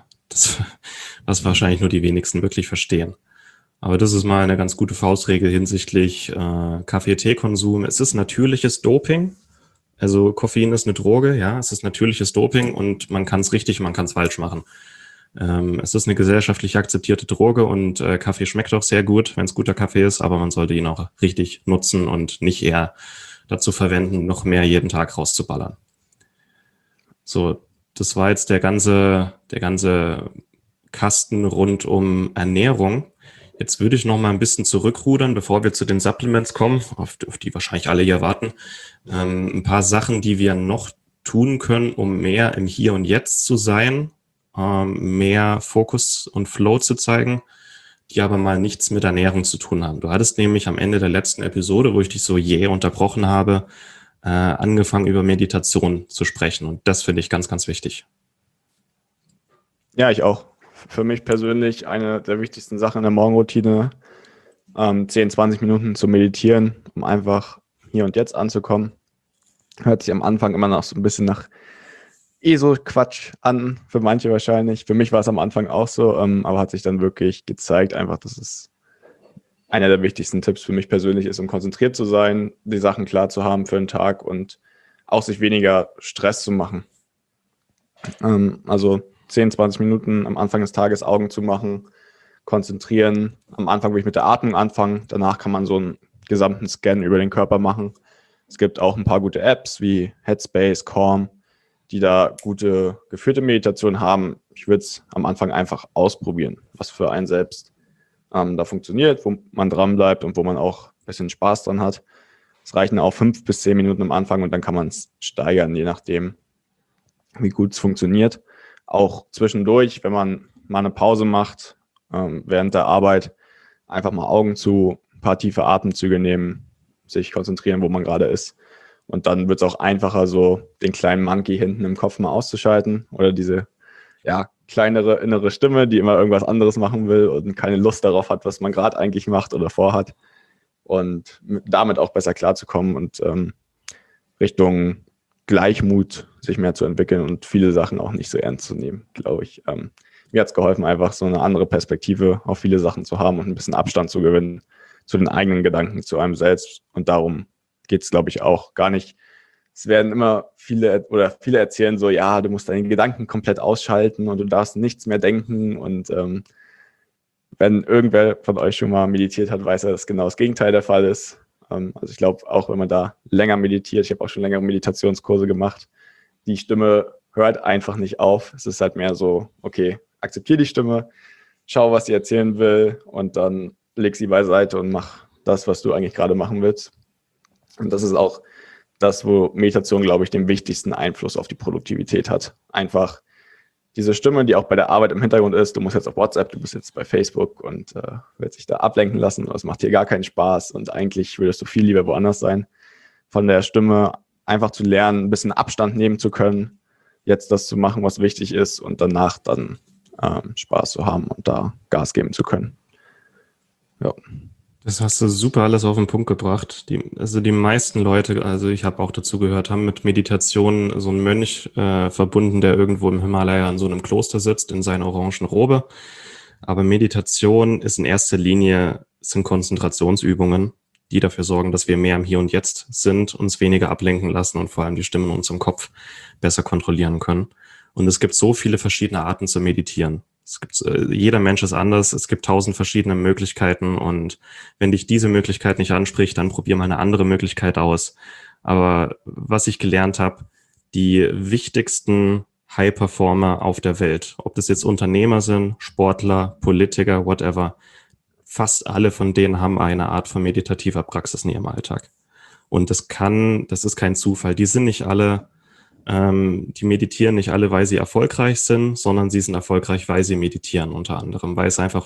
was wahrscheinlich nur die wenigsten wirklich verstehen. Aber das ist mal eine ganz gute Faustregel hinsichtlich Kaffee-Tee-Konsum. Es ist natürliches Doping. Also Koffein ist eine Droge, ja, es ist natürliches Doping und man kann es richtig, man kann es falsch machen. Es ist eine gesellschaftlich akzeptierte Droge und Kaffee schmeckt auch sehr gut, wenn es guter Kaffee ist, aber man sollte ihn auch richtig nutzen und nicht eher dazu verwenden, noch mehr jeden Tag rauszuballern. So, das war jetzt der ganze Kasten rund um Ernährung. Jetzt würde ich noch mal ein bisschen zurückrudern, bevor wir zu den Supplements kommen, auf die wahrscheinlich alle hier warten. Ein paar Sachen, die wir noch tun können, um mehr im Hier und Jetzt zu sein, mehr Fokus und Flow zu zeigen, die aber mal nichts mit Ernährung zu tun haben. Du hattest nämlich am Ende der letzten Episode, wo ich dich so unterbrochen habe, angefangen über Meditation zu sprechen. Und das finde ich ganz, ganz wichtig. Ja, ich auch. Für mich persönlich eine der wichtigsten Sachen in der Morgenroutine, 10, 20 Minuten zu meditieren, um einfach hier und jetzt anzukommen. Hört sich am Anfang immer noch so ein bisschen nach ESO-Quatsch an, für manche wahrscheinlich. Für mich war es am Anfang auch so, aber hat sich dann wirklich gezeigt, einfach, dass es einer der wichtigsten Tipps für mich persönlich ist, um konzentriert zu sein, die Sachen klar zu haben für den Tag und auch sich weniger Stress zu machen. Also 10, 20 Minuten am Anfang des Tages Augen zu machen, konzentrieren. Am Anfang will ich mit der Atmung anfangen. Danach kann man so einen gesamten Scan über den Körper machen. Es gibt auch ein paar gute Apps wie Headspace, Calm, die da gute geführte Meditation haben. Ich würde es am Anfang einfach ausprobieren, was für einen selbst da funktioniert, wo man dran bleibt und wo man auch ein bisschen Spaß dran hat. Es reichen auch 5 bis 10 Minuten am Anfang und dann kann man es steigern, je nachdem, wie gut es funktioniert. Auch zwischendurch, wenn man mal eine Pause macht, während der Arbeit, einfach mal Augen zu, ein paar tiefe Atemzüge nehmen, sich konzentrieren, wo man gerade ist. Und dann wird es auch einfacher, so den kleinen Monkey hinten im Kopf mal auszuschalten oder diese kleinere innere Stimme, die immer irgendwas anderes machen will und keine Lust darauf hat, was man gerade eigentlich macht oder vorhat. Und damit auch besser klarzukommen und Richtung Gleichmut sich mehr zu entwickeln und viele Sachen auch nicht so ernst zu nehmen, glaube ich. Mir hat es geholfen, einfach so eine andere Perspektive auf viele Sachen zu haben und ein bisschen Abstand zu gewinnen zu den eigenen Gedanken, zu einem selbst. Und darum geht es, glaube ich, auch gar nicht. Es werden immer viele erzählen so, ja, du musst deine Gedanken komplett ausschalten und du darfst nichts mehr denken. Und wenn irgendwer von euch schon mal meditiert hat, weiß er, dass genau das Gegenteil der Fall ist. Also ich glaube, auch wenn man da länger meditiert, ich habe auch schon längere Meditationskurse gemacht, die Stimme hört einfach nicht auf. Es ist halt mehr so, okay, akzeptiere die Stimme, schau, was sie erzählen will und dann leg sie beiseite und mach das, was du eigentlich gerade machen willst. Und das ist auch das, wo Meditation, glaube ich, den wichtigsten Einfluss auf die Produktivität hat. Einfach diese Stimme, die auch bei der Arbeit im Hintergrund ist, du musst jetzt auf WhatsApp, du bist jetzt bei Facebook und willst dich da ablenken lassen, das macht dir gar keinen Spaß und eigentlich würdest du viel lieber woanders sein. Von der Stimme einfach zu lernen, ein bisschen Abstand nehmen zu können, jetzt das zu machen, was wichtig ist und danach dann Spaß zu haben und da Gas geben zu können. Ja. Das hast du super alles auf den Punkt gebracht. Die meisten Leute, also ich habe auch dazu gehört, haben mit Meditation so einen Mönch verbunden, der irgendwo im Himalaya in so einem Kloster sitzt, in seiner orangen Robe. Aber Meditation ist in erster Linie, sind Konzentrationsübungen, die dafür sorgen, dass wir mehr im Hier und Jetzt sind, uns weniger ablenken lassen und vor allem die Stimmen in unserem Kopf besser kontrollieren können. Und es gibt so viele verschiedene Arten zu meditieren. Jeder Mensch ist anders, es gibt 1000 verschiedene Möglichkeiten und wenn dich diese Möglichkeit nicht anspricht, dann probier mal eine andere Möglichkeit aus. Aber was ich gelernt habe, die wichtigsten High-Performer auf der Welt, ob das jetzt Unternehmer sind, Sportler, Politiker, whatever, fast alle von denen haben eine Art von meditativer Praxis in ihrem Alltag. Und das ist kein Zufall. Die sind nicht alle die meditieren nicht alle, weil sie erfolgreich sind, sondern sie sind erfolgreich, weil sie meditieren unter anderem, weil es einfach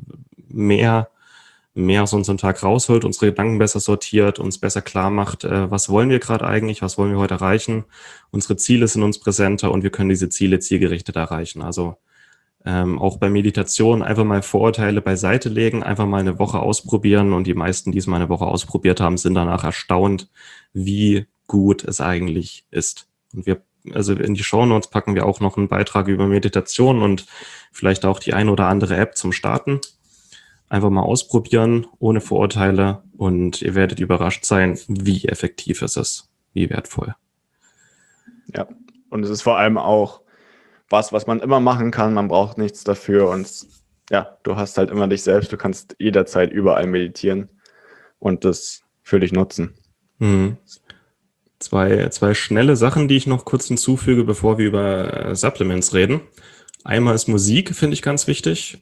mehr aus unserem Tag rausholt, unsere Gedanken besser sortiert, uns besser klar macht, was wollen wir gerade eigentlich, was wollen wir heute erreichen. Unsere Ziele sind uns präsenter und wir können diese Ziele zielgerichtet erreichen. Also auch bei Meditation einfach mal Vorurteile beiseite legen, einfach mal eine Woche ausprobieren und die meisten, die es mal eine Woche ausprobiert haben, sind danach erstaunt, wie gut es eigentlich ist. Und also in die Shownotes packen wir auch noch einen Beitrag über Meditation und vielleicht auch die eine oder andere App zum Starten. Einfach mal ausprobieren, ohne Vorurteile und ihr werdet überrascht sein, wie effektiv es ist, wie wertvoll. Ja, und es ist vor allem auch was man immer machen kann, man braucht nichts dafür und ja, du hast halt immer dich selbst, du kannst jederzeit überall meditieren und das für dich nutzen. Mhm. Zwei schnelle Sachen, die ich noch kurz hinzufüge, bevor wir über Supplements reden. Einmal ist Musik, finde ich ganz wichtig.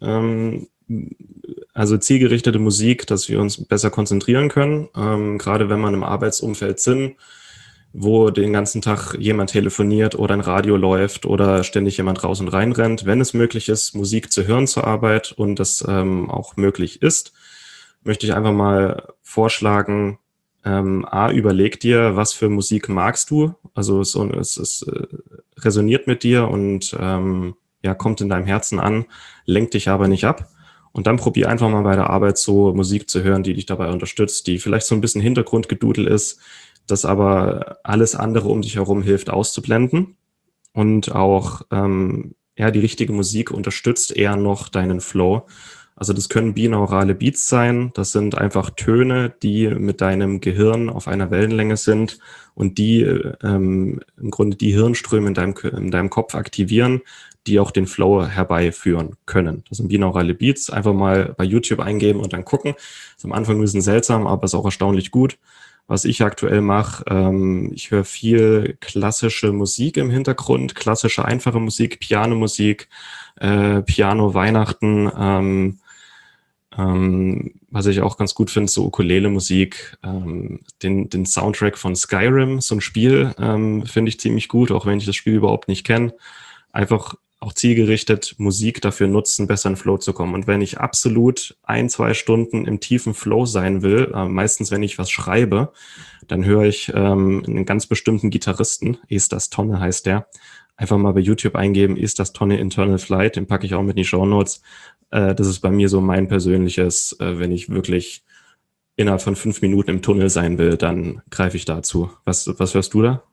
Also zielgerichtete Musik, dass wir uns besser konzentrieren können. Gerade wenn man im Arbeitsumfeld sind, wo den ganzen Tag jemand telefoniert oder ein Radio läuft oder ständig jemand raus und rein rennt. Wenn es möglich ist, Musik zu hören zur Arbeit und das auch möglich ist, möchte ich einfach mal vorschlagen, überleg dir, was für Musik magst du? Also es resoniert mit dir und kommt in deinem Herzen an, lenkt dich aber nicht ab. Und dann probier einfach mal bei der Arbeit so Musik zu hören, die dich dabei unterstützt, die vielleicht so ein bisschen Hintergrundgedudel ist, das aber alles andere um dich herum hilft auszublenden. Und auch die richtige Musik unterstützt eher noch deinen Flow. Also das können binaurale Beats sein. Das sind einfach Töne, die mit deinem Gehirn auf einer Wellenlänge sind und die im Grunde die Hirnströme in deinem Kopf aktivieren, die auch den Flow herbeiführen können. Das sind binaurale Beats. Einfach mal bei YouTube eingeben und dann gucken. Ist am Anfang ein bisschen seltsam, aber ist auch erstaunlich gut. Was ich aktuell mache, ich höre viel klassische Musik im Hintergrund, klassische einfache Musik, Pianomusik, Piano Weihnachten, was ich auch ganz gut finde, so Ukulele-Musik, den Soundtrack von Skyrim, so ein Spiel, finde ich ziemlich gut, auch wenn ich das Spiel überhaupt nicht kenne. Einfach auch zielgerichtet Musik dafür nutzen, besser in Flow zu kommen. Und wenn ich absolut 1-2 Stunden im tiefen Flow sein will, meistens wenn ich was schreibe, dann höre ich einen ganz bestimmten Gitarristen, Estas Tonne heißt der, einfach mal bei YouTube eingeben, Estas Tonne Internal Flight, den packe ich auch mit in die Shownotes. Das ist bei mir so mein persönliches, wenn ich wirklich innerhalb von 5 Minuten im Tunnel sein will, dann greife ich dazu. Was hörst du da?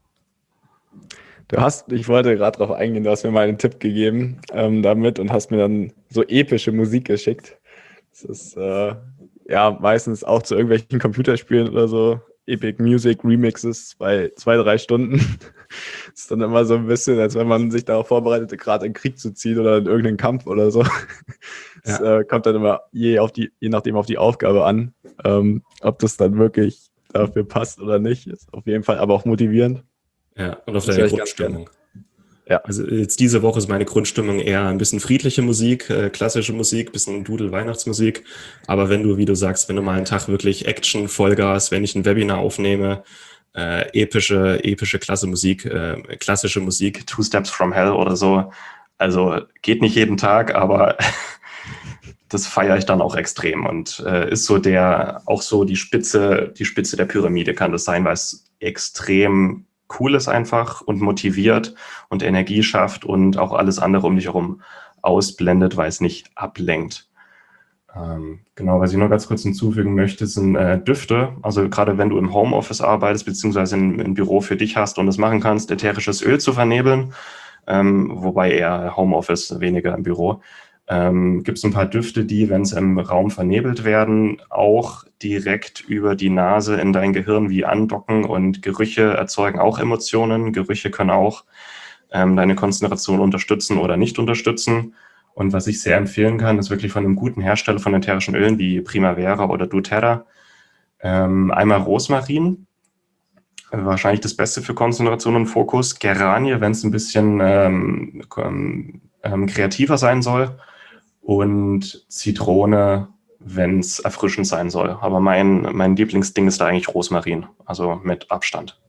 Ich wollte gerade darauf eingehen, du hast mir mal einen Tipp gegeben damit und hast mir dann so epische Musik geschickt. Das ist ja meistens auch zu irgendwelchen Computerspielen oder so. Epic Music Remixes bei 2-3 Stunden. Das ist dann immer so ein bisschen, als wenn man sich darauf vorbereitet, gerade in den Krieg zu ziehen oder in irgendeinen Kampf oder so. Das kommt dann immer je nachdem auf die Aufgabe an, ob das dann wirklich dafür passt oder nicht. Ist auf jeden Fall aber auch motivierend. Ja, und auf deine Grundstimmung. Ja. Also jetzt diese Woche ist meine Grundstimmung eher ein bisschen friedliche Musik, klassische Musik, bisschen Dudel-Weihnachtsmusik. Aber wenn du, wie du sagst, wenn du mal einen Tag wirklich Action, Vollgas, wenn ich ein Webinar aufnehme, epische klassische Musik, Two Steps from Hell oder so. Also geht nicht jeden Tag, aber das feiere ich dann auch extrem und ist so auch so die Spitze der Pyramide kann das sein, weil es extrem cool ist einfach und motiviert und Energie schafft und auch alles andere um dich herum ausblendet, weil es nicht ablenkt. Genau, was ich noch ganz kurz hinzufügen möchte, sind Düfte. Also gerade wenn du im Homeoffice arbeitest, beziehungsweise ein Büro für dich hast und es machen kannst, ätherisches Öl zu vernebeln, wobei eher Homeoffice, weniger im Büro. Gibt es ein paar Düfte, die, wenn sie im Raum vernebelt werden, auch direkt über die Nase in dein Gehirn wie andocken und Gerüche erzeugen auch Emotionen. Gerüche können auch deine Konzentration unterstützen oder nicht unterstützen. Und was ich sehr empfehlen kann, ist wirklich von einem guten Hersteller von ätherischen Ölen wie Primavera oder doTERRA. Einmal Rosmarin, wahrscheinlich das Beste für Konzentration und Fokus. Geranie, wenn es ein bisschen kreativer sein soll. Und Zitrone, wenn es erfrischend sein soll. Aber mein Lieblingsding ist da eigentlich Rosmarin, also mit Abstand.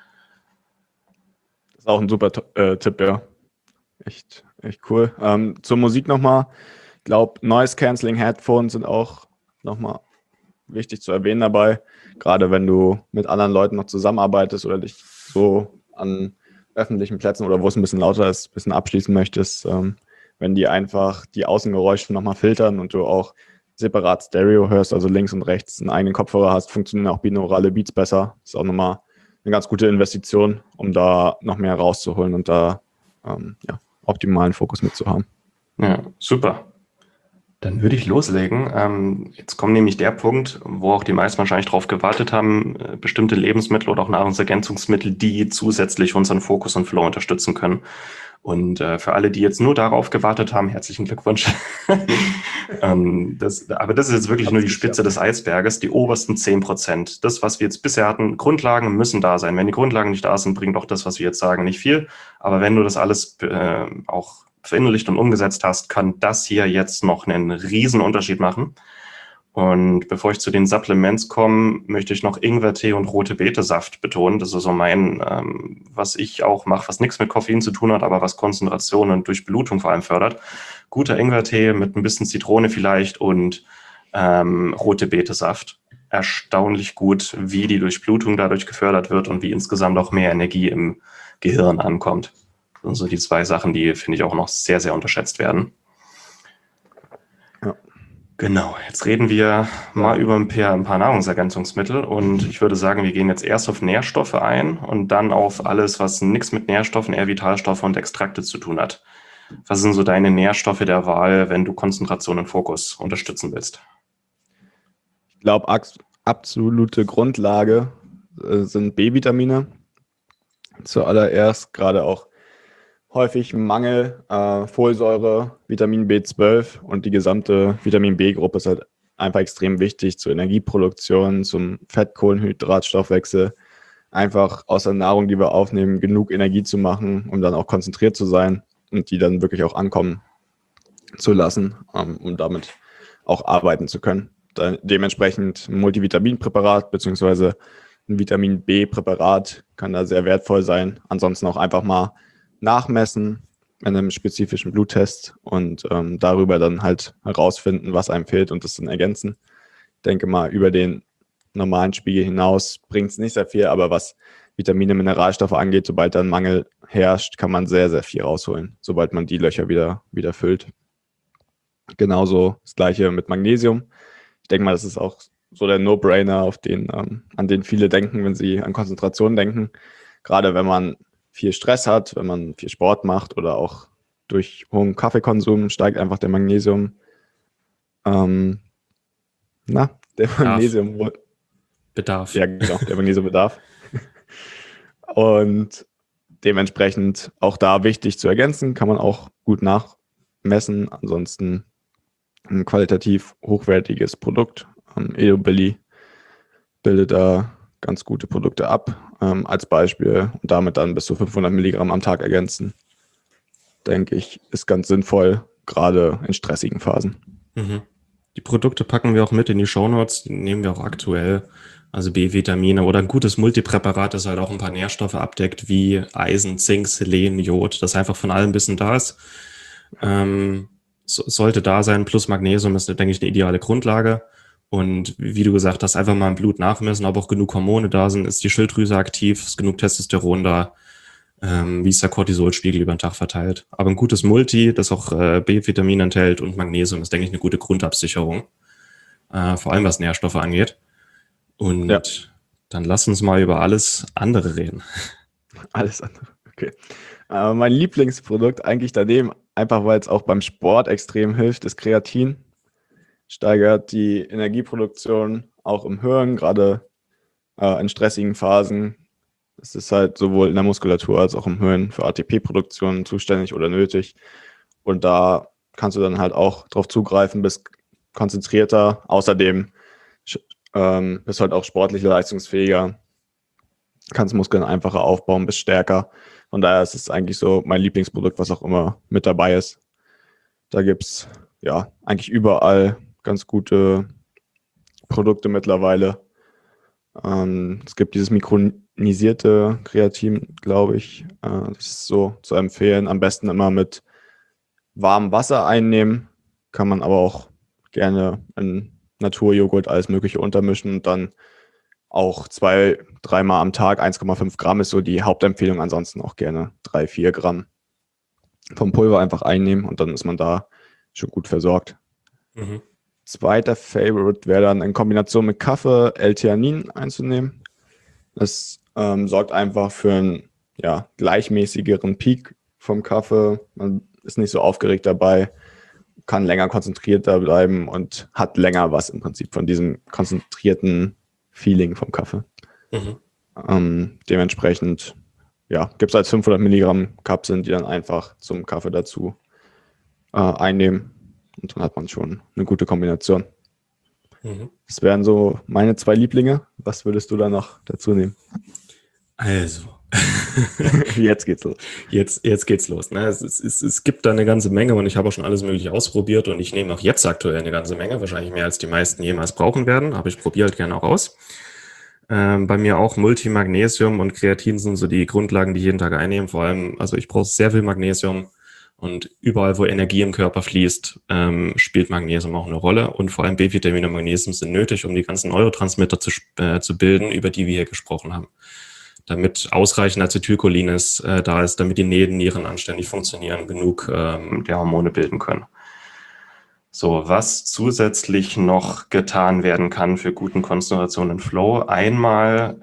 Das ist auch ein super Tipp, ja. Echt cool. Zur Musik nochmal. Ich glaube, Noise-Canceling-Headphones sind auch nochmal wichtig zu erwähnen dabei. Gerade wenn du mit anderen Leuten noch zusammenarbeitest oder dich so an öffentlichen Plätzen oder wo es ein bisschen lauter ist, ein bisschen abschließen möchtest, wenn die einfach die Außengeräusche nochmal filtern und du auch separat Stereo hörst, also links und rechts einen eigenen Kopfhörer hast, funktionieren auch binaurale Beats besser. Das ist auch nochmal eine ganz gute Investition, um da noch mehr rauszuholen und da optimalen Fokus mitzuhaben. Ja, super. Dann würde ich loslegen. Jetzt kommt nämlich der Punkt, wo auch die meisten wahrscheinlich drauf gewartet haben, bestimmte Lebensmittel oder auch Nahrungsergänzungsmittel, die zusätzlich unseren Fokus und Flow unterstützen können. Und für alle, die jetzt nur darauf gewartet haben, herzlichen Glückwunsch. Aber das ist jetzt wirklich nur die Spitze des Eisberges, die obersten 10%. Das, was wir jetzt bisher hatten, Grundlagen müssen da sein. Wenn die Grundlagen nicht da sind, bringt auch das, was wir jetzt sagen, nicht viel. Aber wenn du das alles auch verinnerlicht und umgesetzt hast, kann das hier jetzt noch einen riesen Unterschied machen. Und bevor ich zu den Supplements komme, möchte ich noch Ingwertee und rote Betesaft betonen. Das ist so mein, was ich auch mache, was nichts mit Koffein zu tun hat, aber was Konzentration und Durchblutung vor allem fördert. Guter Ingwertee mit ein bisschen Zitrone vielleicht und rote Betesaft. Erstaunlich gut, wie die Durchblutung dadurch gefördert wird und wie insgesamt auch mehr Energie im Gehirn ankommt. Also die 2 Sachen, die finde ich auch noch sehr, sehr unterschätzt werden. Ja. Genau, jetzt reden wir mal über ein paar Nahrungsergänzungsmittel und ich würde sagen, wir gehen jetzt erst auf Nährstoffe ein und dann auf alles, was nichts mit Nährstoffen, eher Vitalstoffe und Extrakte zu tun hat. Was sind so deine Nährstoffe der Wahl, wenn du Konzentration und Fokus unterstützen willst? Ich glaube, absolute Grundlage sind B-Vitamine. Zuallererst gerade auch häufig Mangel, Folsäure, Vitamin B12 und die gesamte Vitamin B-Gruppe ist halt einfach extrem wichtig zur Energieproduktion, zum Fett-Kohlenhydratstoffwechsel. Einfach aus der Nahrung, die wir aufnehmen, genug Energie zu machen, um dann auch konzentriert zu sein und die dann wirklich auch ankommen zu lassen, um damit auch arbeiten zu können. Dementsprechend ein Multivitaminpräparat bzw. ein Vitamin B-Präparat kann da sehr wertvoll sein. Ansonsten auch einfach mal nachmessen in einem spezifischen Bluttest und darüber dann halt herausfinden, was einem fehlt und das dann ergänzen. Ich denke mal, über den normalen Spiegel hinaus bringt es nicht sehr viel, aber was Vitamine, Mineralstoffe angeht, sobald da ein Mangel herrscht, kann man sehr, sehr viel rausholen, sobald man die Löcher wieder füllt. Genauso das Gleiche mit Magnesium. Ich denke mal, das ist auch so der No-Brainer, an den viele denken, wenn sie an Konzentration denken. Gerade wenn man viel Stress hat, wenn man viel Sport macht oder auch durch hohen Kaffeekonsum steigt einfach der Magnesium. Der Bedarf. Ja, genau, der Magnesiumbedarf. Und dementsprechend auch da wichtig zu ergänzen, kann man auch gut nachmessen. Ansonsten ein qualitativ hochwertiges Produkt. EdoBilly bildet da ganz gute Produkte ab, als Beispiel und damit dann bis zu 500 Milligramm am Tag ergänzen. Denke ich, ist ganz sinnvoll, gerade in stressigen Phasen. Mhm. Die Produkte packen wir auch mit in die Shownotes, die nehmen wir auch aktuell. Also B-Vitamine oder ein gutes Multipräparat, das halt auch ein paar Nährstoffe abdeckt, wie Eisen, Zink, Selen, Jod, das einfach von allem ein bisschen da ist. Sollte da sein, plus Magnesium ist, denke ich, eine ideale Grundlage. Und wie du gesagt hast, einfach mal im Blut nachmessen, ob auch genug Hormone da sind, ist die Schilddrüse aktiv, ist genug Testosteron da, wie ist der Cortisolspiegel über den Tag verteilt. Aber ein gutes Multi, das auch B-Vitamin enthält und Magnesium, ist, denke ich, eine gute Grundabsicherung, vor allem was Nährstoffe angeht. Und ja, dann lass uns mal über alles andere reden. Alles andere, okay. Mein Lieblingsprodukt eigentlich daneben, einfach weil es auch beim Sport extrem hilft, ist Kreatin. Steigert die Energieproduktion auch im Hirn, gerade in stressigen Phasen. Es ist halt sowohl in der Muskulatur als auch im Hirn für ATP-Produktion zuständig oder nötig. Und da kannst du dann halt auch drauf zugreifen, bist konzentrierter. Außerdem bist halt auch sportlich leistungsfähiger, kannst Muskeln einfacher aufbauen, bist stärker. Von daher ist es eigentlich so mein Lieblingsprodukt, was auch immer mit dabei ist. Da gibt es ja eigentlich überall ganz gute Produkte mittlerweile. Es gibt dieses mikronisierte Kreatin, glaube ich. Das ist so zu empfehlen. Am besten immer mit warmem Wasser einnehmen. Kann man aber auch gerne in Naturjoghurt alles Mögliche untermischen und dann auch 2-3 Mal am Tag. 1,5 Gramm ist so die Hauptempfehlung. Ansonsten auch gerne 3-4 Gramm vom Pulver einfach einnehmen und dann ist man da schon gut versorgt. Mhm. Zweiter Favorite wäre dann in Kombination mit Kaffee L-Theanin einzunehmen. Das sorgt einfach für einen gleichmäßigeren Peak vom Kaffee. Man ist nicht so aufgeregt dabei, kann länger konzentrierter bleiben und hat länger was im Prinzip von diesem konzentrierten Feeling vom Kaffee. Mhm. Dementsprechend gibt es als 500 Milligramm Kapseln, die dann einfach zum Kaffee dazu einnehmen. Und dann hat man schon eine gute Kombination. Mhm. Das wären so meine 2 Lieblinge. Was würdest du da noch dazu nehmen? Also. Jetzt geht's los. Jetzt geht's los. Ne? Es gibt da eine ganze Menge und ich habe auch schon alles Mögliche ausprobiert und ich nehme auch jetzt aktuell eine ganze Menge, wahrscheinlich mehr als die meisten jemals brauchen werden, aber ich probiere halt gerne auch aus. Bei mir auch Multimagnesium und Kreatin sind so die Grundlagen, die ich jeden Tag einnehme. Vor allem, also ich brauche sehr viel Magnesium. Und überall, wo Energie im Körper fließt, spielt Magnesium auch eine Rolle. Und vor allem B-Vitamine und Magnesium sind nötig, um die ganzen Neurotransmitter zu bilden, über die wir hier gesprochen haben. Damit ausreichend Acetylcholin da ist, damit die Nieren anständig funktionieren, genug der Hormone bilden können. So, was zusätzlich noch getan werden kann für guten Konzentration und Flow. Einmal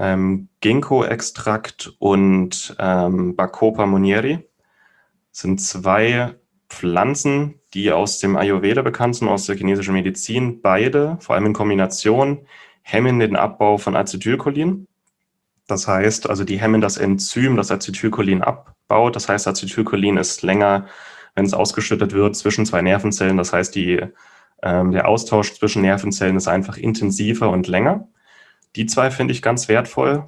Ginkgo-Extrakt und Bacopa Monnieri. Sind 2 Pflanzen, die aus dem Ayurveda bekannt sind, aus der chinesischen Medizin. Beide, vor allem in Kombination, hemmen den Abbau von Acetylcholin. Das heißt, also die hemmen das Enzym, das Acetylcholin abbaut. Das heißt, Acetylcholin ist länger, wenn es ausgeschüttet wird, zwischen zwei Nervenzellen. Das heißt, der Austausch zwischen Nervenzellen ist einfach intensiver und länger. Die zwei finde ich ganz wertvoll.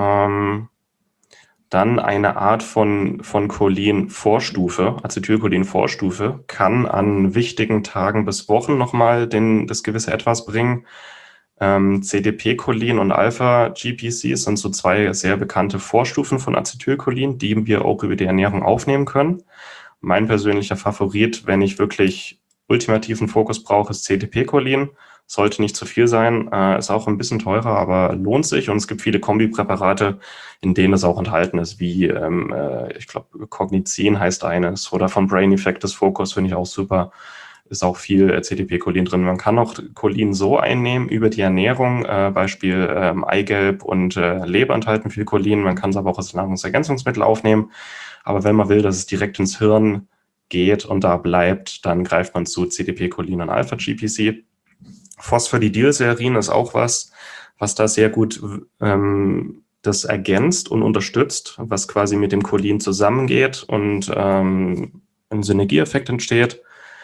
Dann eine Art von Cholin-Vorstufe, Acetylcholin-Vorstufe, kann an wichtigen Tagen bis Wochen nochmal das gewisse Etwas bringen. CDP-Cholin und Alpha-GPC sind so zwei sehr bekannte Vorstufen von Acetylcholin, die wir auch über die Ernährung aufnehmen können. Mein persönlicher Favorit, wenn ich wirklich ultimativen Fokus brauche, ist CDP-Cholin. Sollte nicht zu viel sein, ist auch ein bisschen teurer, aber lohnt sich. Und es gibt viele Kombipräparate, in denen es auch enthalten ist, wie ich glaube, Cognizin heißt eines, oder von Brain Effect das Focus, finde ich auch super. Ist auch viel CDP-Cholin drin. Man kann auch Cholin so einnehmen über die Ernährung, Beispiel Eigelb und Leber enthalten viel Cholin. Man kann es aber auch als Nahrungsergänzungsmittel aufnehmen. Aber wenn man will, dass es direkt ins Hirn geht und da bleibt, dann greift man zu CDP-Cholin und Alpha-GPC. Phosphatidylserin ist auch was da sehr gut das ergänzt und unterstützt, was quasi mit dem Cholin zusammengeht und ein Synergieeffekt entsteht.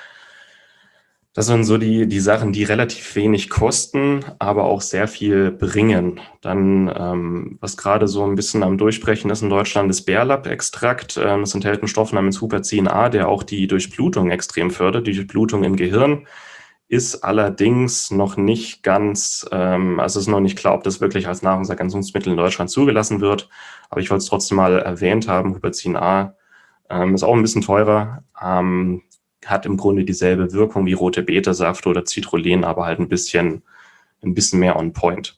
Das sind so die Sachen, die relativ wenig kosten, aber auch sehr viel bringen. Dann, was gerade so ein bisschen am Durchbrechen ist in Deutschland, ist Bärlapextrakt. Das enthält einen Stoff namens Huperzin A, der auch die Durchblutung extrem fördert, die Durchblutung im Gehirn. Ist allerdings noch nicht ganz, also ist noch nicht klar, ob das wirklich als Nahrungsergänzungsmittel in Deutschland zugelassen wird. Aber ich wollte es trotzdem mal erwähnt haben. Huperzin A ist auch ein bisschen teurer, hat im Grunde dieselbe Wirkung wie rote Betesaft oder Citrullin, aber halt ein bisschen mehr on point.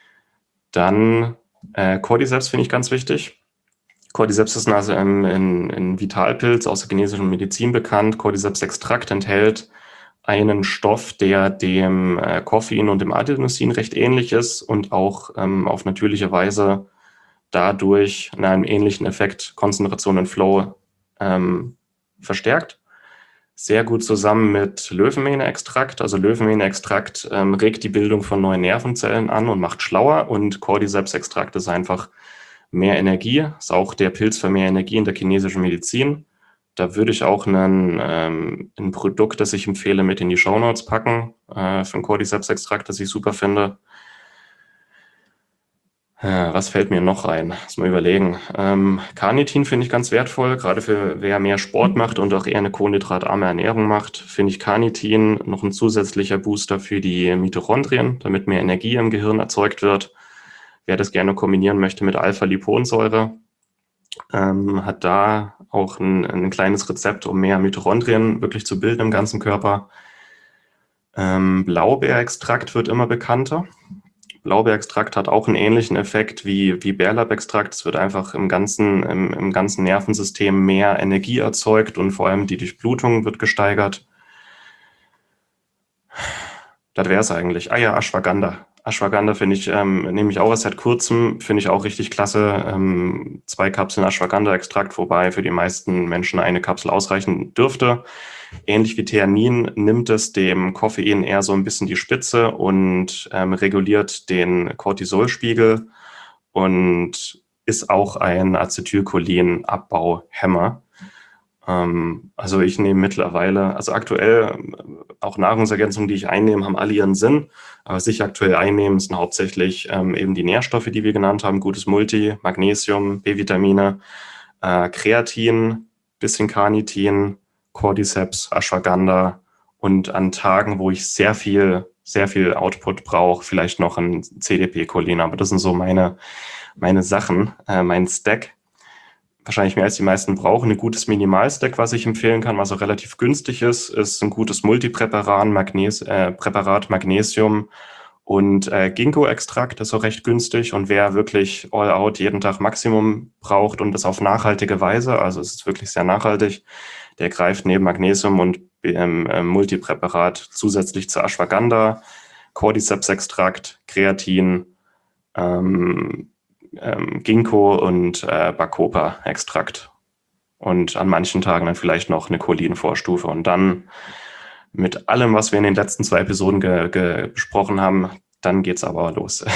Dann Cordyceps finde ich ganz wichtig. Cordyceps ist also ein Vitalpilz aus der chinesischen Medizin bekannt. Cordyceps-Extrakt enthält einen Stoff, der dem Koffein und dem Adenosin recht ähnlich ist und auch auf natürliche Weise dadurch in einem ähnlichen Effekt Konzentration und Flow verstärkt. Sehr gut zusammen mit Löwenmähne-Extrakt. Also Löwenmähne-Extrakt regt die Bildung von neuen Nervenzellen an und macht schlauer. Und Cordyceps-Extrakt ist einfach mehr Energie. Ist auch der Pilz für mehr Energie in der chinesischen Medizin. Da würde ich auch ein Produkt, das ich empfehle, mit in die Shownotes packen, für ein Cordyceps-Extrakt, das ich super finde. Was fällt mir noch ein? Lass mal überlegen. Carnitin finde ich ganz wertvoll, gerade für wer mehr Sport macht und auch eher eine kohlenhydratarme Ernährung macht, finde ich Carnitin noch ein zusätzlicher Booster für die Mitochondrien, damit mehr Energie im Gehirn erzeugt wird. Wer das gerne kombinieren möchte mit Alpha-Liponsäure, hat da auch ein kleines Rezept, um mehr Mitochondrien wirklich zu bilden im ganzen Körper. Blaubeerextrakt wird immer bekannter. Blaubeerextrakt hat auch einen ähnlichen Effekt wie Bärlapextrakt. Es wird einfach im ganzen Nervensystem mehr Energie erzeugt und vor allem die Durchblutung wird gesteigert. Das wäre es eigentlich. Ah ja, Ashwagandha. Ashwagandha finde ich, nehme ich auch erst seit kurzem, finde ich auch richtig klasse. 2 Kapseln Ashwagandha-Extrakt, wobei für die meisten Menschen eine Kapsel ausreichen dürfte. Ähnlich wie Theanin nimmt es dem Koffein eher so ein bisschen die Spitze und reguliert den Cortisolspiegel und ist auch ein Acetylcholin-Abbauhemmer. Also ich nehme mittlerweile, also aktuell auch Nahrungsergänzungen, die ich einnehme, haben alle ihren Sinn. Aber was ich aktuell einnehme, sind hauptsächlich eben die Nährstoffe, die wir genannt haben, gutes Multi, Magnesium, B-Vitamine, Kreatin, bisschen Carnitin, Cordyceps, Ashwagandha und an Tagen, wo ich sehr viel Output brauche, vielleicht noch ein CDP-Cholin. Aber das sind so meine Sachen, mein Stack. Wahrscheinlich mehr als die meisten brauchen. Ein gutes Minimalstack, was ich empfehlen kann, was auch relativ günstig ist ein gutes Multipräparat, Magnesium und Ginkgo-Extrakt ist auch recht günstig. Und wer wirklich all out jeden Tag Maximum braucht und das auf nachhaltige Weise, also es ist wirklich sehr nachhaltig, der greift neben Magnesium und Multipräparat zusätzlich zu Ashwagandha, Cordyceps-Extrakt, Kreatin, Ginkgo und Bacopa-Extrakt. und an manchen Tagen dann vielleicht noch eine Cholin-Vorstufe. Und dann mit allem, was wir in den letzten 2 Episoden besprochen haben, dann geht's aber los.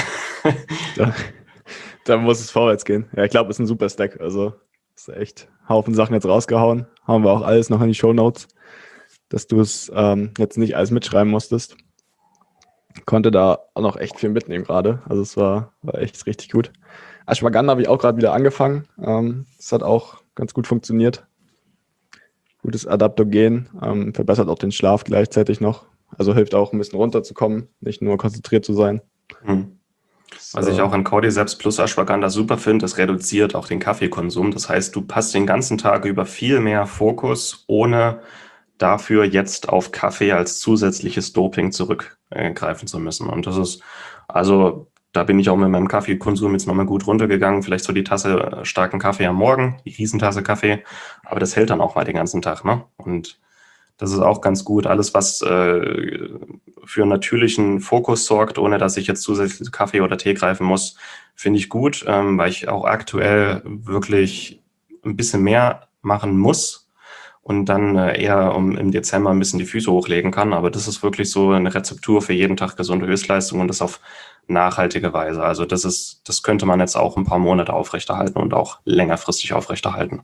Da muss es vorwärts gehen. Ja, ich glaube, es ist ein super Stack. Also ist echt Haufen Sachen jetzt rausgehauen. Haben wir auch alles noch in die Shownotes, dass du es jetzt nicht alles mitschreiben musstest. Konnte da auch noch echt viel mitnehmen gerade. Also es war echt richtig gut. Ashwagandha habe ich auch gerade wieder angefangen. Das hat auch ganz gut funktioniert. Gutes Adaptogen, verbessert auch den Schlaf gleichzeitig noch. Also hilft auch ein bisschen runterzukommen, nicht nur konzentriert zu sein. Was ich auch an Cordyceps plus Ashwagandha super finde, es reduziert auch den Kaffeekonsum. Das heißt, du passt den ganzen Tag über viel mehr Fokus, ohne dafür jetzt auf Kaffee als zusätzliches Doping zurückgreifen zu müssen. Und das ist, also da bin ich auch mit meinem Kaffeekonsum jetzt nochmal gut runtergegangen. Vielleicht so die Tasse starken Kaffee am Morgen, die Riesentasse Kaffee, aber das hält dann auch mal den ganzen Tag, ne? Und das ist auch ganz gut. Alles, was für natürlichen Fokus sorgt, ohne dass ich jetzt zusätzlich Kaffee oder Tee greifen muss, finde ich gut, weil ich auch aktuell wirklich ein bisschen mehr machen muss und dann eher im Dezember ein bisschen die Füße hochlegen kann. Aber das ist wirklich so eine Rezeptur für jeden Tag gesunde Höchstleistung und das auf nachhaltige Weise. Also das könnte man jetzt auch ein paar Monate aufrechterhalten und auch längerfristig aufrechterhalten.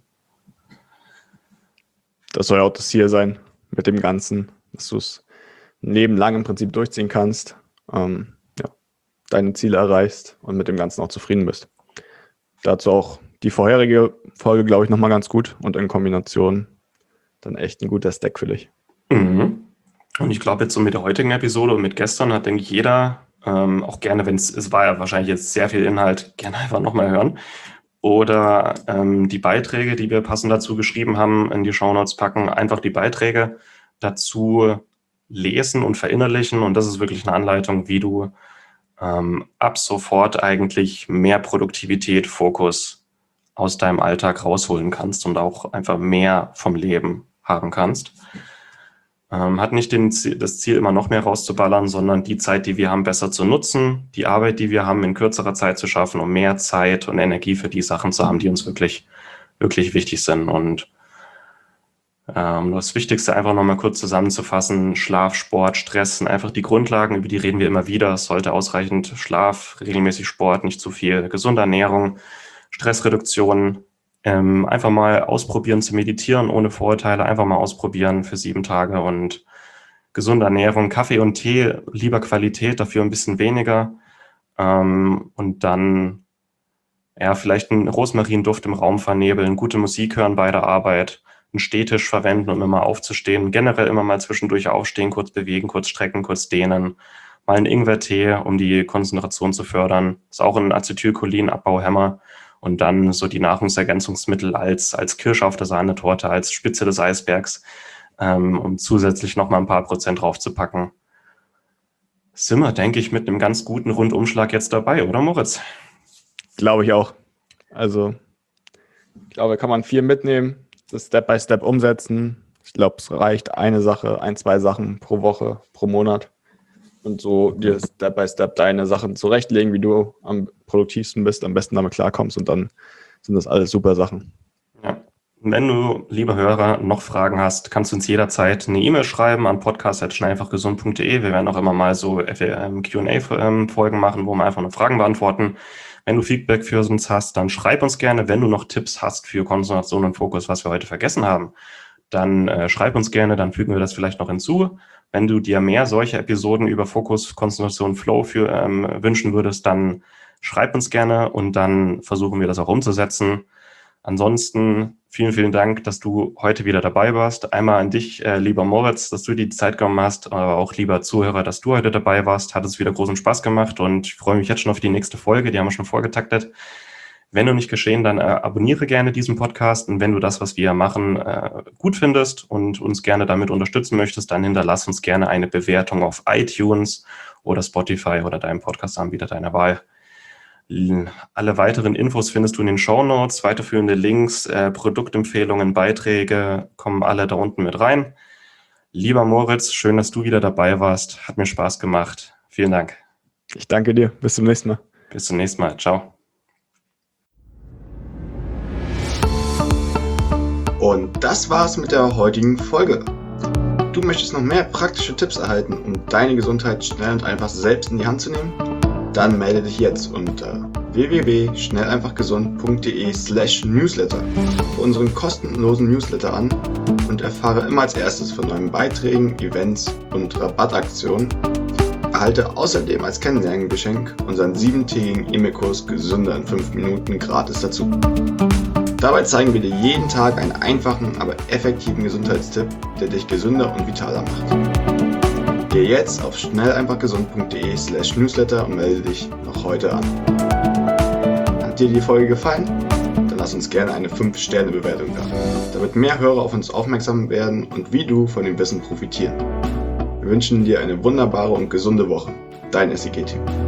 Das soll ja auch das Ziel sein mit dem Ganzen, dass du es ein Leben lang im Prinzip durchziehen kannst, deine Ziele erreichst und mit dem Ganzen auch zufrieden bist. Dazu auch die vorherige Folge, glaube ich, nochmal ganz gut und in Kombination dann echt ein guter Stack für dich. Mhm. Und ich glaube jetzt so mit der heutigen Episode und mit gestern hat, denke ich, jeder auch gerne, wenn es war ja wahrscheinlich jetzt sehr viel Inhalt, gerne einfach nochmal hören. Oder die Beiträge, die wir passend dazu geschrieben haben, in die Shownotes packen, einfach die Beiträge dazu lesen und verinnerlichen. Und das ist wirklich eine Anleitung, wie du ab sofort eigentlich mehr Produktivität, Fokus aus deinem Alltag rausholen kannst und auch einfach mehr vom Leben haben kannst. Hat nicht das Ziel, immer noch mehr rauszuballern, sondern die Zeit, die wir haben, besser zu nutzen, die Arbeit, die wir haben, in kürzerer Zeit zu schaffen, um mehr Zeit und Energie für die Sachen zu haben, die uns wirklich, wirklich wichtig sind. Und das Wichtigste einfach nochmal kurz zusammenzufassen: Schlaf, Sport, Stress sind einfach die Grundlagen, über die reden wir immer wieder. Es sollte ausreichend Schlaf, regelmäßig Sport, nicht zu viel, gesunde Ernährung, Stressreduktion, einfach mal ausprobieren zu meditieren ohne Vorurteile, einfach mal ausprobieren für 7 Tage und gesunde Ernährung, Kaffee und Tee, lieber Qualität, dafür ein bisschen weniger, und dann vielleicht einen Rosmarinduft im Raum vernebeln, gute Musik hören bei der Arbeit, einen Stehtisch verwenden, um immer aufzustehen, generell immer mal zwischendurch aufstehen, kurz bewegen, kurz strecken, kurz dehnen, mal einen Ingwertee, um die Konzentration zu fördern, ist auch ein Acetylcholin-Abbauhemmer. Und dann so die Nahrungsergänzungsmittel als Kirsche auf der Sahnetorte, als Spitze des Eisbergs, um zusätzlich noch mal ein paar Prozent draufzupacken. Sind wir, denke ich, mit einem ganz guten Rundumschlag jetzt dabei, oder Moritz? Glaube ich auch. Also, ich glaube, kann man viel mitnehmen, das Step by Step umsetzen. Ich glaube, es reicht eine Sache, 2 Sachen pro Woche, pro Monat. Und so dir Step by Step deine Sachen zurechtlegen, wie du am produktivsten bist, am besten damit klarkommst, und dann sind das alles super Sachen. Ja. Wenn du, lieber Hörer, noch Fragen hast, kannst du uns jederzeit eine E-Mail schreiben an podcast@schnelleinfachgesund.de. Wir werden auch immer mal so Q&A-Folgen machen, wo wir einfach nur Fragen beantworten. Wenn du Feedback für uns hast, dann schreib uns gerne. Wenn du noch Tipps hast für Konzentration und Fokus, was wir heute vergessen haben, dann schreib uns gerne, dann fügen wir das vielleicht noch hinzu. Wenn du dir mehr solche Episoden über Fokus, Konzentration, Flow wünschen würdest, dann schreib uns gerne und dann versuchen wir das auch umzusetzen. Ansonsten vielen, vielen Dank, dass du heute wieder dabei warst. Einmal an dich, lieber Moritz, dass du dir die Zeit genommen hast, aber auch lieber Zuhörer, dass du heute dabei warst. Hat es wieder großen Spaß gemacht und ich freue mich jetzt schon auf die nächste Folge. Die haben wir schon vorgetaktet. Wenn du nicht geschehen, dann abonniere gerne diesen Podcast, und wenn du das, was wir machen, gut findest und uns gerne damit unterstützen möchtest, dann hinterlass uns gerne eine Bewertung auf iTunes oder Spotify oder deinem Podcast-Anbieter deiner Wahl. Alle weiteren Infos findest du in den Shownotes, weiterführende Links, Produktempfehlungen, Beiträge kommen alle da unten mit rein. Lieber Moritz, schön, dass du wieder dabei warst. Hat mir Spaß gemacht. Vielen Dank. Ich danke dir. Bis zum nächsten Mal. Bis zum nächsten Mal. Ciao. Und das war's mit der heutigen Folge. Du möchtest noch mehr praktische Tipps erhalten, um deine Gesundheit schnell und einfach selbst in die Hand zu nehmen? Dann melde dich jetzt unter www.schnelleinfachgesund.de/newsletter für unseren kostenlosen Newsletter an und erfahre immer als erstes von neuen Beiträgen, Events und Rabattaktionen. Erhalte außerdem als Kennenlerngeschenk unseren 7-tägigen E-Mail-Kurs Gesünder in 5 Minuten gratis dazu. Dabei zeigen wir dir jeden Tag einen einfachen, aber effektiven Gesundheitstipp, der dich gesünder und vitaler macht. Gehe jetzt auf schnelleinfachgesund.de/newsletter und melde dich noch heute an. Hat dir die Folge gefallen? Dann lass uns gerne eine 5-Sterne-Bewertung da, damit mehr Hörer auf uns aufmerksam werden und wie du von dem Wissen profitieren. Wir wünschen dir eine wunderbare und gesunde Woche. Dein SIG-Team.